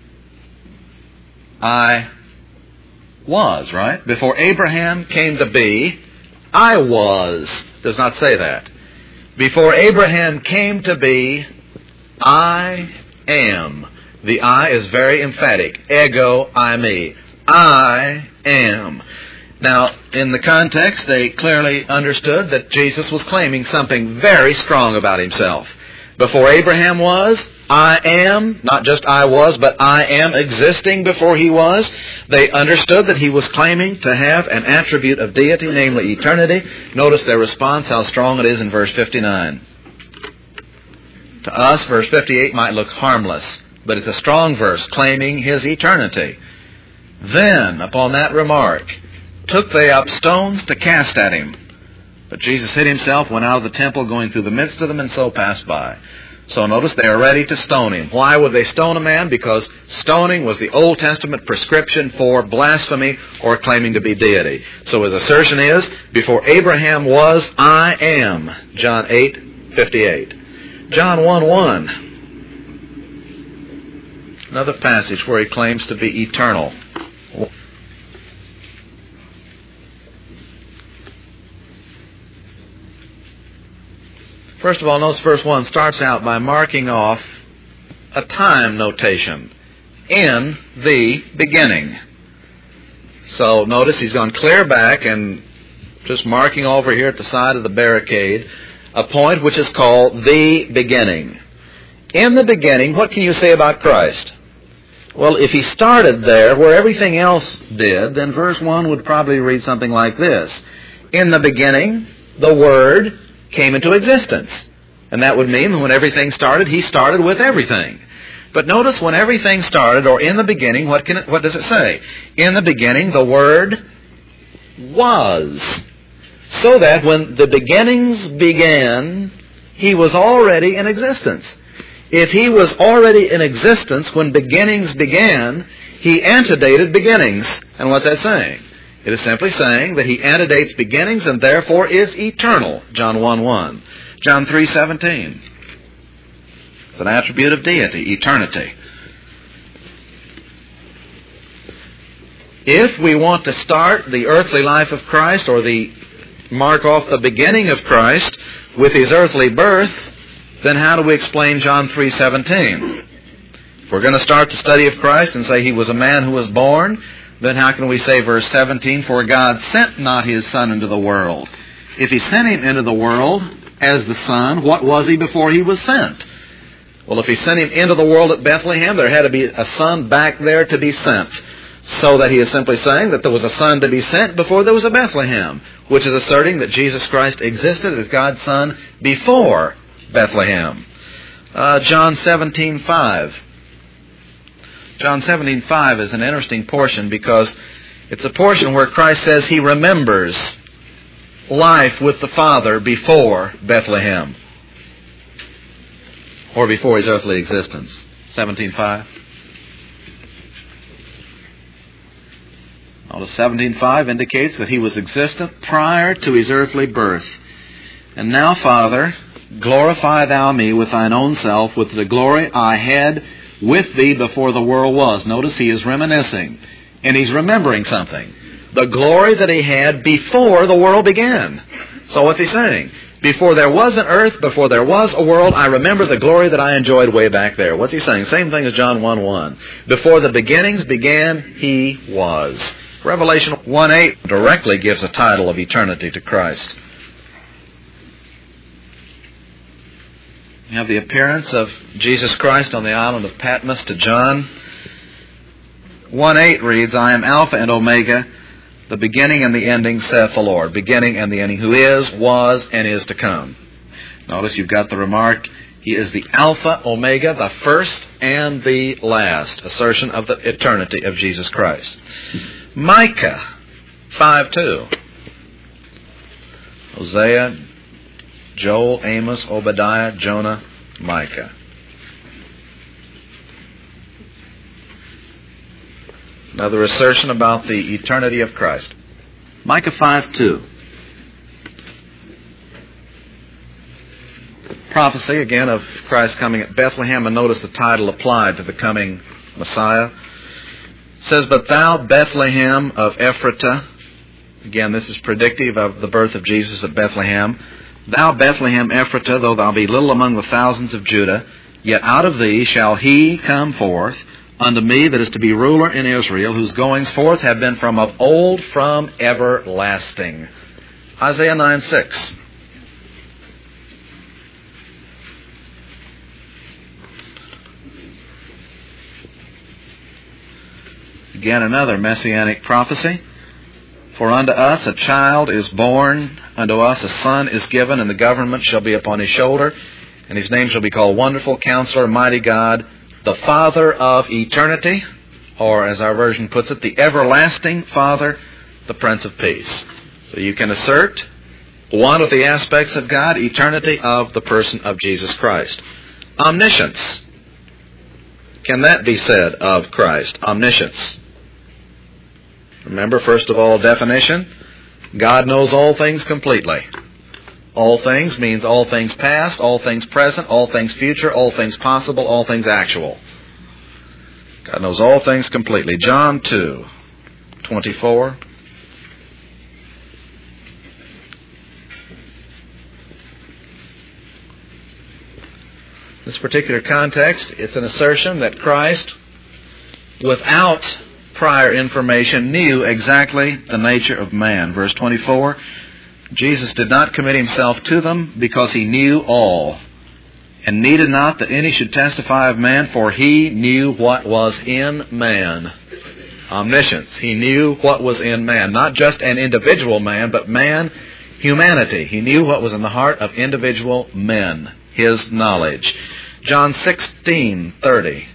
Speaker 1: I was, right? Before Abraham came to be, I was. Does not say that. Before Abraham came to be, I am. The I is very emphatic. Ego, I, me. I am. Now, in the context, they clearly understood that Jesus was claiming something very strong about himself. Before Abraham was, I am, not just I was, but I am existing before he was. They understood that he was claiming to have an attribute of deity, namely eternity. Notice their response, how strong it is in verse fifty-nine. To us, verse fifty-eight might look harmless, but it's a strong verse claiming his eternity. Then, upon that remark, took they up stones to cast at him. But Jesus hid himself, went out of the temple, going through the midst of them, and so passed by. So notice they are ready to stone him. Why would they stone a man? Because stoning was the Old Testament prescription for blasphemy or claiming to be deity. So his assertion is, before Abraham was, I am. John eight fifty-eight. John one one. Another passage where he claims to be eternal. First of all, notice verse one starts out by marking off a time notation. In the beginning. So notice he's gone clear back and just marking over here at the side of the barricade a point which is called the beginning. In the beginning, what can you say about Christ? Well, if he started there where everything else did, then verse one would probably read something like this. In the beginning, the Word came into existence. And that would mean when everything started, he started with everything. But notice when everything started, or in the beginning, what can it, what does it say? In the beginning, the Word was. So that when the beginnings began, he was already in existence. If he was already in existence when beginnings began, he antedated beginnings. And what's that saying? It is simply saying that he antedates beginnings and therefore is eternal. John one one. John three seventeen. It's an attribute of deity, eternity. If we want to start the earthly life of Christ, or the mark off the beginning of Christ with his earthly birth, then how do we explain John three seventeen? If we're going to start the study of Christ and say he was a man who was born, then how can we say verse seventeen, for God sent not his Son into the world? If he sent him into the world as the Son, what was he before he was sent? Well, if he sent him into the world at Bethlehem, there had to be a Son back there to be sent. So that he is simply saying that there was a Son to be sent before there was a Bethlehem, which is asserting that Jesus Christ existed as God's Son before Bethlehem. Uh, John seventeen five. John seventeen five is an interesting portion because it's a portion where Christ says he remembers life with the Father before Bethlehem, or before his earthly existence. seventeen five. Notice seventeen five indicates that he was existent prior to his earthly birth. And now, Father, glorify thou me with thine own self, with the glory I had with thee before the world was. Notice he is reminiscing, and he's remembering something. The glory that he had before the world began. So what's he saying? Before there was an earth, before there was a world, I remember the glory that I enjoyed way back there. What's he saying? Same thing as John one one. Before the beginnings began, he was. Revelation one eight directly gives a title of eternity to Christ. You have the appearance of Jesus Christ on the island of Patmos to John. one eight reads, I am Alpha and Omega, the beginning and the ending, saith the Lord. Beginning and the ending, who is, was, and is to come. Notice you've got the remark, he is the Alpha, Omega, the first and the last. Assertion of the eternity of Jesus Christ. Micah five two. Hosea, Joel, Amos, Obadiah, Jonah, Micah. Another assertion about the eternity of Christ. Micah five two. Prophecy, again, of Christ coming at Bethlehem, and notice the title applied to the coming Messiah. It says, But thou, Bethlehem of Ephratah, again, this is predictive of the birth of Jesus at Bethlehem. Thou, Bethlehem Ephratah, though thou be little among the thousands of Judah, yet out of thee shall he come forth unto me that is to be ruler in Israel, whose goings forth have been from of old, from everlasting. Isaiah nine six. Again, another messianic prophecy. For unto us a child is born, unto us a son is given, and the government shall be upon his shoulder, And His name shall be called Wonderful Counselor, Mighty God, the Father of eternity, or as our version puts it, the Everlasting Father, the Prince of Peace. So you can assert one of the aspects of God, eternity of the person of Jesus Christ. Omniscience. Can that be said of Christ? Omniscience. Remember, first of all, definition. God knows all things completely. All things means all things past, all things present, all things future, all things possible, all things actual. God knows all things completely. John two twenty-four. This particular context, it's an assertion that Christ, without prior information, knew exactly the nature of man. Verse twenty-four, Jesus did not commit Himself to them because He knew all, and needed not that any should testify of man, for He knew what was in man. Omniscience. He knew what was in man. Not just an individual man, but man, humanity. He knew what was in the heart of individual men. His knowledge. John sixteen thirty.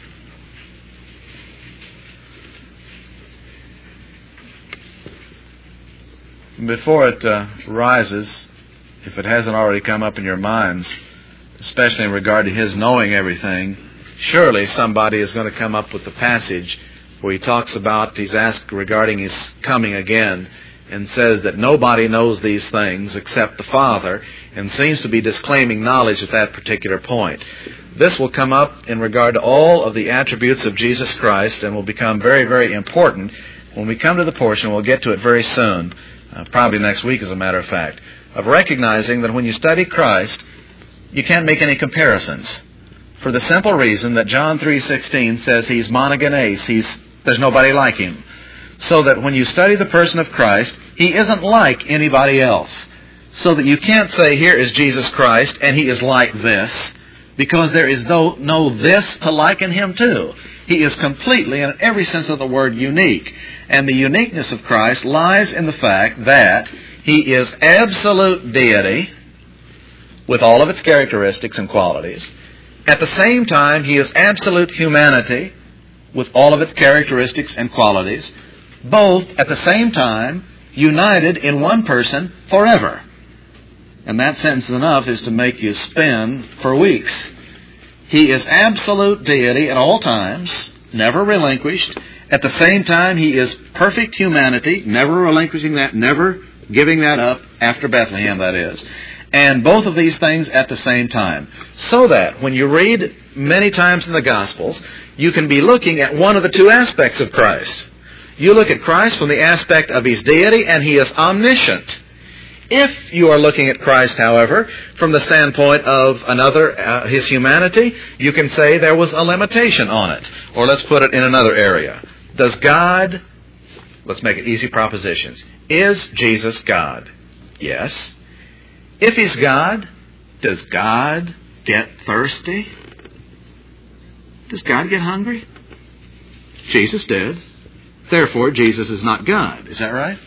Speaker 1: Before it uh, rises, if it hasn't already come up in your minds, especially in regard to His knowing everything, surely somebody is going to come up with the passage where He talks about, He's asked regarding His coming again, and says that nobody knows these things except the Father, and seems to be disclaiming knowledge at that particular point. This will come up in regard to all of the attributes of Jesus Christ, and will become very, very important when we come to the portion. We'll get to it very soon, uh, probably next week as a matter of fact, of recognizing that when you study Christ, you can't make any comparisons, for the simple reason that John three sixteen says He's monogenes, He's, there's nobody like Him. So that when you study the person of Christ, He isn't like anybody else. So that you can't say, here is Jesus Christ, and He is like this, because there is no, no this to liken Him to. He is completely, in every sense of the word, unique. And the uniqueness of Christ lies in the fact that He is absolute deity, with all of its characteristics and qualities. At the same time, He is absolute humanity, with all of its characteristics and qualities, both at the same time, united in one person forever. And that sentence enough is to make you spin for weeks. He is absolute deity at all times, never relinquished. At the same time, He is perfect humanity, never relinquishing that, never giving that up after Bethlehem, that is. And both of these things at the same time. So that when you read many times in the Gospels, you can be looking at one of the two aspects of Christ. You look at Christ from the aspect of His deity, and He is omniscient. If you are looking at Christ, however, from the standpoint of another, uh, His humanity, you can say there was a limitation on it. Or let's put it in another area. Does God, let's make it easy propositions. Is Jesus God? Yes. If He's God, does God get thirsty? Does God get hungry? Jesus did. Therefore, Jesus is not God. Is that right?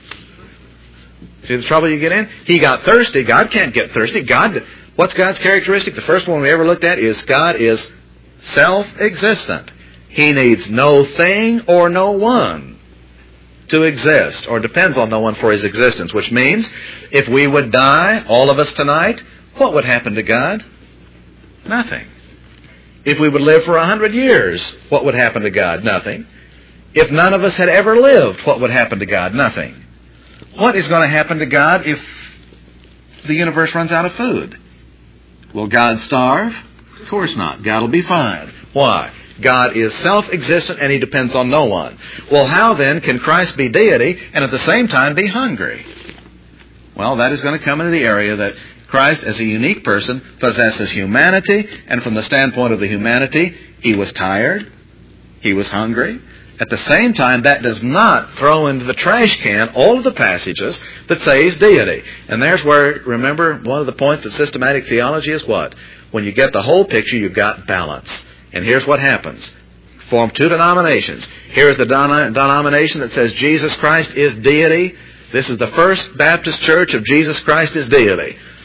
Speaker 1: See the trouble you get in? He got thirsty. God can't get thirsty. God, what's God's characteristic? The first one we ever looked at is God is self-existent. He needs no thing or no one to exist, or depends on no one for His existence, which means if we would die, all of us tonight, what would happen to God? Nothing. If we would live for a hundred years, what would happen to God? Nothing. If none of us had ever lived, what would happen to God? Nothing. What is going to happen to God if the universe runs out of food? Will God starve? Of course not. God will be fine. Why? God is self-existent and He depends on no one. Well, how then can Christ be deity and at the same time be hungry? Well, that is going to come into the area that Christ, as a unique person, possesses humanity, and from the standpoint of the humanity, He was tired, He was hungry. At the same time, that does not throw into the trash can all of the passages that say He's deity. And there's where, remember, one of the points of systematic theology is what? When you get the whole picture, you've got balance. And here's what happens. Form two denominations. Here's the den- denomination that says Jesus Christ is deity. This is the First Baptist Church of Jesus Christ is deity.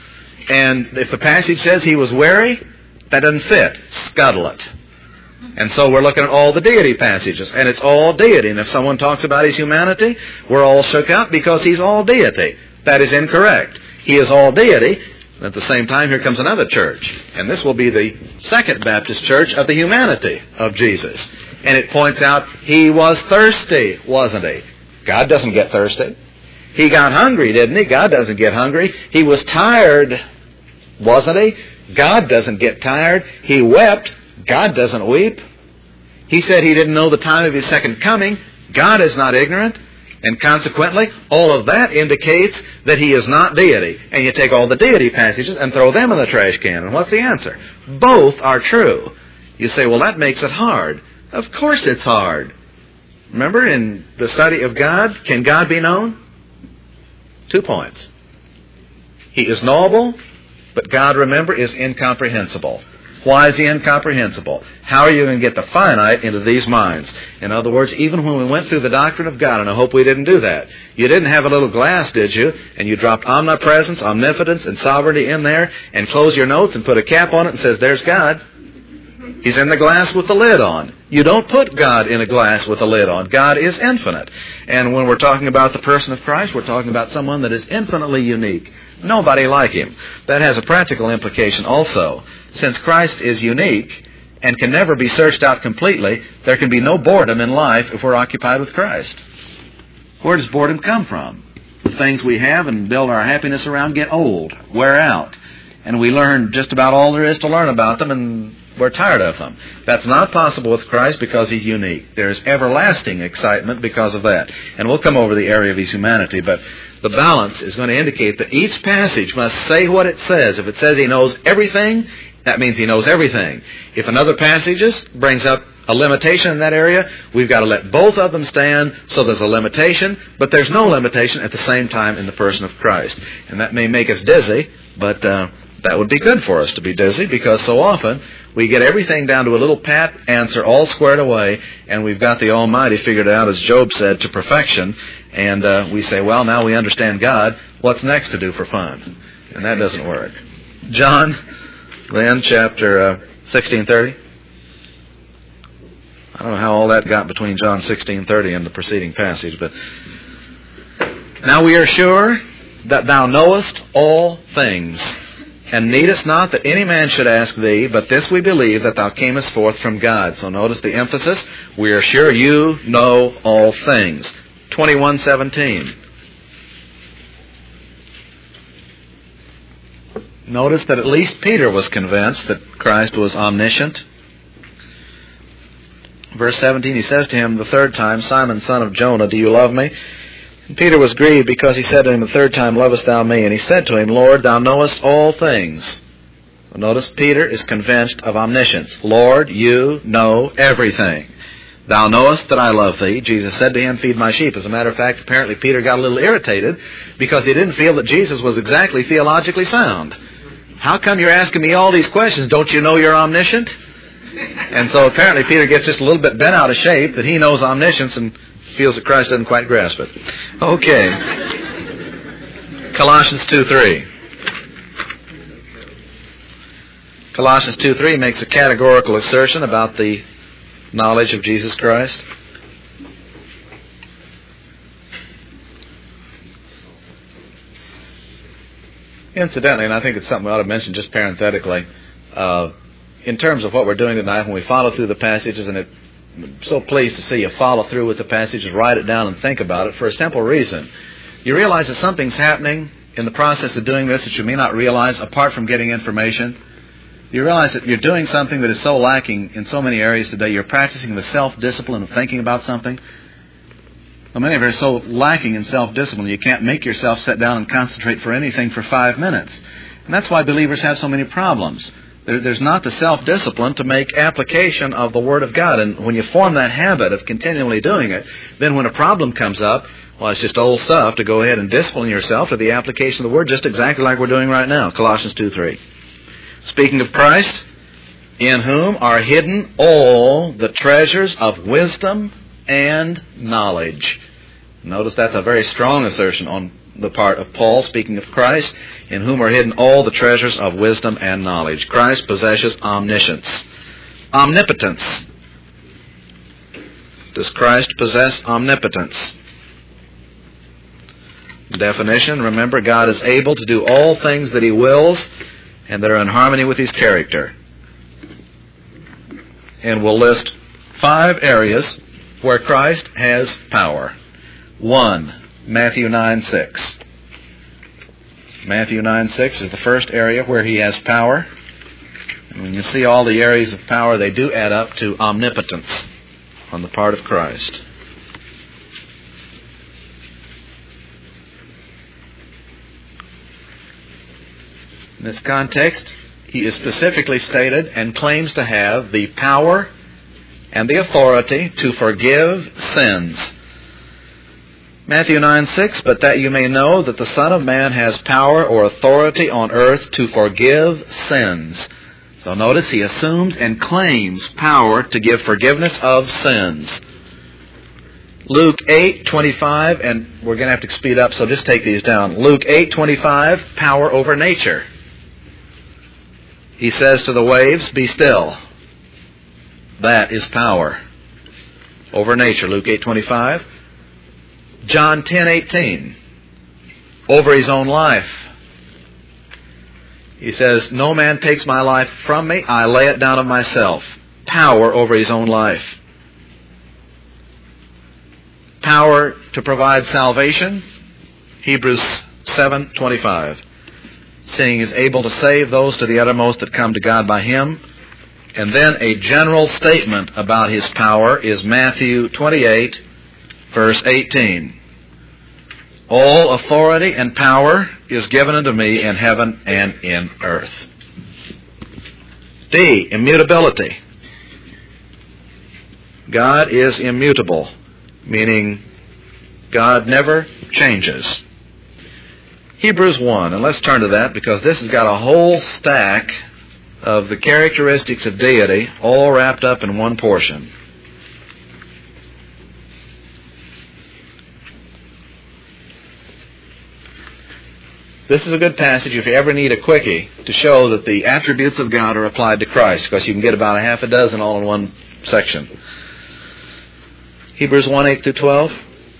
Speaker 1: And if the passage says he was weary, that doesn't fit. Scuttle it. And so we're looking at all the deity passages, and it's all deity. And if someone talks about his humanity, we're all shook up because he's all deity. That is incorrect. He is all deity. And at the same time, here comes another church. And this will be the Second Baptist Church of the humanity of Jesus. And it points out he was thirsty, wasn't he? God doesn't get thirsty. He got hungry, didn't he? God doesn't get hungry. He was tired, wasn't he? God doesn't get tired. He wept. God doesn't weep. He said he didn't know the time of his second coming. God is not ignorant. And consequently, all of that indicates that he is not deity. And you take all the deity passages and throw them in the trash can. And what's the answer? Both are true. You say, well, that makes it hard. Of course it's hard. Remember, in the study of God, can God be known? Two points. He is knowable, but God, remember, is incomprehensible. Why is he incomprehensible? How are you going to get the finite into these minds? In other words, even when we went through the doctrine of God, and I hope we didn't do that, you didn't have a little glass, did you? And you dropped omnipresence, omnipotence, and sovereignty in there, and closed your notes and put a cap on it and says, there's God. He's in the glass with the lid on. You don't put God in a glass with a lid on. God is infinite. And when we're talking about the person of Christ, we're talking about someone that is infinitely unique. Nobody like him. That has a practical implication also. Since Christ is unique and can never be searched out completely, there can be no boredom in life if we're occupied with Christ. Where does boredom come from? The things we have and build our happiness around get old, wear out, and we learn just about all there is to learn about them, and we're tired of them. That's not possible with Christ because he's unique. There's everlasting excitement because of that. And we'll come over the area of his humanity, but the balance is going to indicate that each passage must say what it says. If it says he knows everything, that means he knows everything. If another passage brings up a limitation in that area, we've got to let both of them stand, so there's a limitation, but there's no limitation at the same time in the person of Christ. And that may make us dizzy, but uh, that would be good for us to be dizzy, because so often we get everything down to a little pat answer all squared away, and we've got the Almighty figured out, as Job said, to perfection, and uh, we say, well, now we understand God, what's next to do for fun? And that doesn't work. John, then, chapter uh, sixteen thirty. I don't know how all that got between John sixteen thirty and the preceding passage, but now we are sure that thou knowest all things, and needest not that any man should ask thee, but this we believe, that thou camest forth from God. So notice the emphasis. We are sure you know all things. twenty-one seventeen. Notice that at least Peter was convinced that Christ was omniscient. Verse seventeen, he says to him the third time, Simon, son of Jonah, do you love me? And Peter was grieved because he said to him the third time, lovest thou me? And he said to him, Lord, thou knowest all things. So notice Peter is convinced of omniscience. Lord, you know everything. Thou knowest that I love thee. Jesus said to him, feed my sheep. As a matter of fact, apparently Peter got a little irritated because he didn't feel that Jesus was exactly theologically sound. How come you're asking me all these questions? Don't you know you're omniscient? And so apparently Peter gets just a little bit bent out of shape that he knows omniscience and feels that Christ doesn't quite grasp it. Okay. Colossians two three. Colossians two three makes a categorical assertion about the knowledge of Jesus Christ. Incidentally, and I think it's something we ought to mention just parenthetically, uh, in terms of what we're doing tonight, when we follow through the passages, and it, I'm so pleased to see you follow through with the passages, write it down and think about it, for a simple reason. You realize that something's happening in the process of doing this that you may not realize apart from getting information. You realize that you're doing something that is so lacking in so many areas today. You're practicing the self-discipline of thinking about something. Well, many of you are so lacking in self-discipline, you can't make yourself sit down and concentrate for anything for five minutes. And that's why believers have so many problems. There, there's not the self-discipline to make application of the Word of God. And when you form that habit of continually doing it, then when a problem comes up, well, it's just old stuff to go ahead and discipline yourself to the application of the Word, just exactly like we're doing right now. Colossians two three. Speaking of Christ, in whom are hidden all the treasures of wisdom and knowledge. Notice that's a very strong assertion on the part of Paul, speaking of Christ, in whom are hidden all the treasures of wisdom and knowledge. Christ possesses omniscience. Omnipotence. Does Christ possess omnipotence? Definition, remember, God is able to do all things that He wills and that are in harmony with His character. And we'll list five areas where Christ has power. One, Matthew nine six. Matthew nine six is the first area where He has power. And when you see all the areas of power, they do add up to omnipotence on the part of Christ. In this context, He is specifically stated and claims to have the power and the authority to forgive sins. Matthew nine six, but that you may know that the Son of Man has power or authority on earth to forgive sins. So notice He assumes and claims power to give forgiveness of sins. Luke eight twenty-five, and we're going to have to speed up, so just take these down. Luke eight twenty-five, power over nature. He says to the waves, be still. That is power over nature, Luke eight twenty-five. John ten eighteen, over His own life. He says, no man takes my life from me, I lay it down of myself. Power over His own life. Power to provide salvation, Hebrews seven twenty-five. Seeing He is able to save those to the uttermost that come to God by Him. And then a general statement about His power is Matthew twenty-eight, verse eighteen. All authority and power is given unto me in heaven and in earth. D, immutability. God is immutable, meaning God never changes. Hebrews one, and let's turn to that because this has got a whole stack of the characteristics of deity all wrapped up in one portion. This is a good passage if you ever need a quickie to show that the attributes of God are applied to Christ, because you can get about a half a dozen all in one section. Hebrews one, eight through twelve.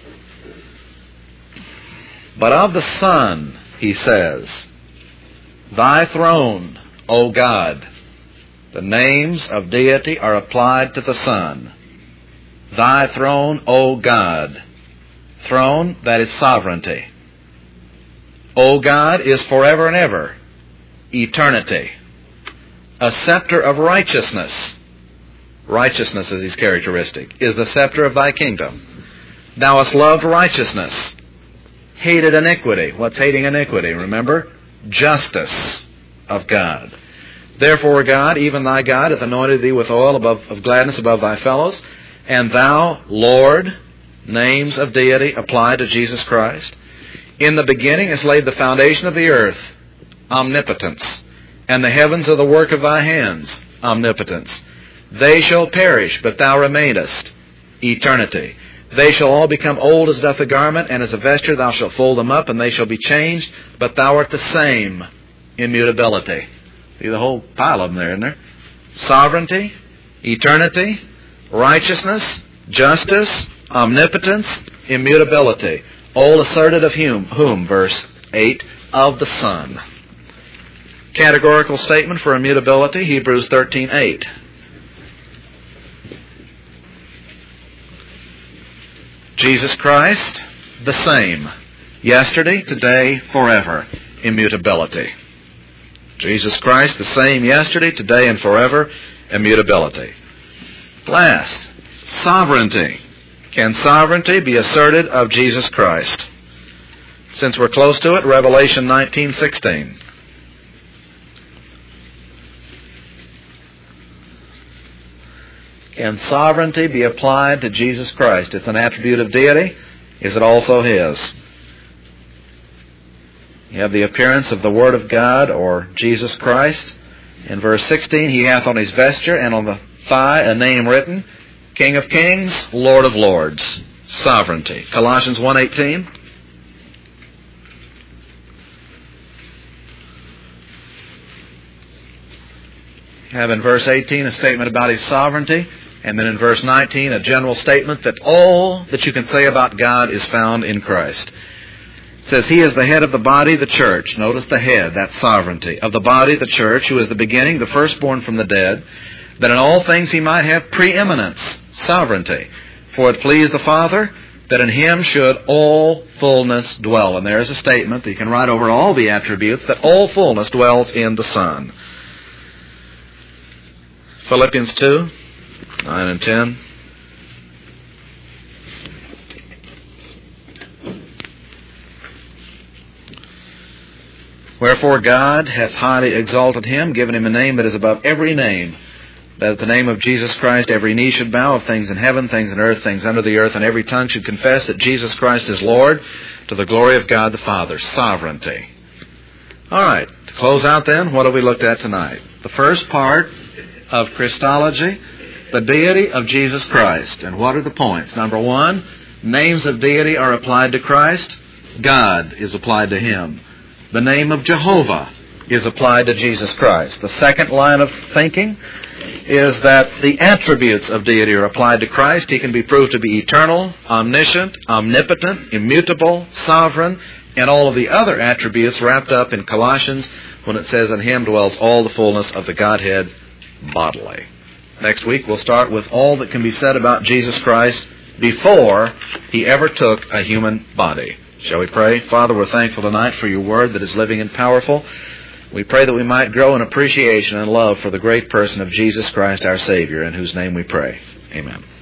Speaker 1: But of the Son, he says, Thy throne, O God. The names of deity are applied to the Son. Thy throne, O God. Throne, that is sovereignty. O God is forever and ever, eternity. A scepter of righteousness. Righteousness is His characteristic, is the scepter of Thy kingdom. Thou hast loved righteousness, hated iniquity. What's hating iniquity? Remember? Justice of God. Therefore, God, even Thy God, hath anointed Thee with oil above, of gladness above Thy fellows. And Thou, Lord, names of deity applied to Jesus Christ. In the beginning is laid the foundation of the earth, omnipotence. And the heavens are the work of Thy hands, omnipotence. They shall perish, but Thou remainest, eternity. They shall all become old as doth a garment, and as a vesture Thou shalt fold them up, and they shall be changed, but Thou art the same, immutability. See the whole pile of them there, isn't there? Sovereignty, eternity, righteousness, justice, omnipotence, immutability. All asserted of whom? Whom? Verse eight, of the Son. Categorical statement for immutability, Hebrews thirteen eight. Jesus Christ, the same. Yesterday, today, forever. Immutability. Jesus Christ, the same yesterday, today, and forever. Immutability. Last, sovereignty. Can sovereignty be asserted of Jesus Christ? Since we're close to it, Revelation nineteen sixteen. Can sovereignty be applied to Jesus Christ? It's an attribute of deity. Is it also His? You have the appearance of the Word of God, or Jesus Christ. In verse sixteen, He hath on His vesture and on the thigh a name written, King of Kings, Lord of Lords. Sovereignty. Colossians one eighteen. have in verse eighteen a statement about His sovereignty, and then in verse nineteen a general statement that all that you can say about God is found in Christ. It says, He is the head of the body, the church. Notice the head, that's sovereignty. Of the body, the church, who is the beginning, the firstborn from the dead, that in all things He might have preeminence, sovereignty. For it pleased the Father that in Him should all fullness dwell. And there is a statement that you can write over all the attributes, that all fullness dwells in the Son. Philippians two, nine and ten. Wherefore God hath highly exalted Him, given Him a name that is above every name, that at the name of Jesus Christ every knee should bow, of things in heaven, things in earth, things under the earth, and every tongue should confess that Jesus Christ is Lord, to the glory of God the Father. Sovereignty. All right, to close out then, what have we looked at tonight? The first part of Christology, the deity of Jesus Christ. And what are the points? Number one, names of deity are applied to Christ. God is applied to Him. The name of Jehovah is applied to Jesus Christ. The second line of thinking is that the attributes of deity are applied to Christ. He can be proved to be eternal, omniscient, omnipotent, immutable, sovereign, and all of the other attributes wrapped up in Colossians when it says, In Him dwells all the fullness of the Godhead bodily. Next week we'll start with all that can be said about Jesus Christ before He ever took a human body. Shall we pray? Father, we're thankful tonight for Your Word that is living and powerful. We pray that we might grow in appreciation and love for the great person of Jesus Christ, our Savior, in whose name we pray. Amen.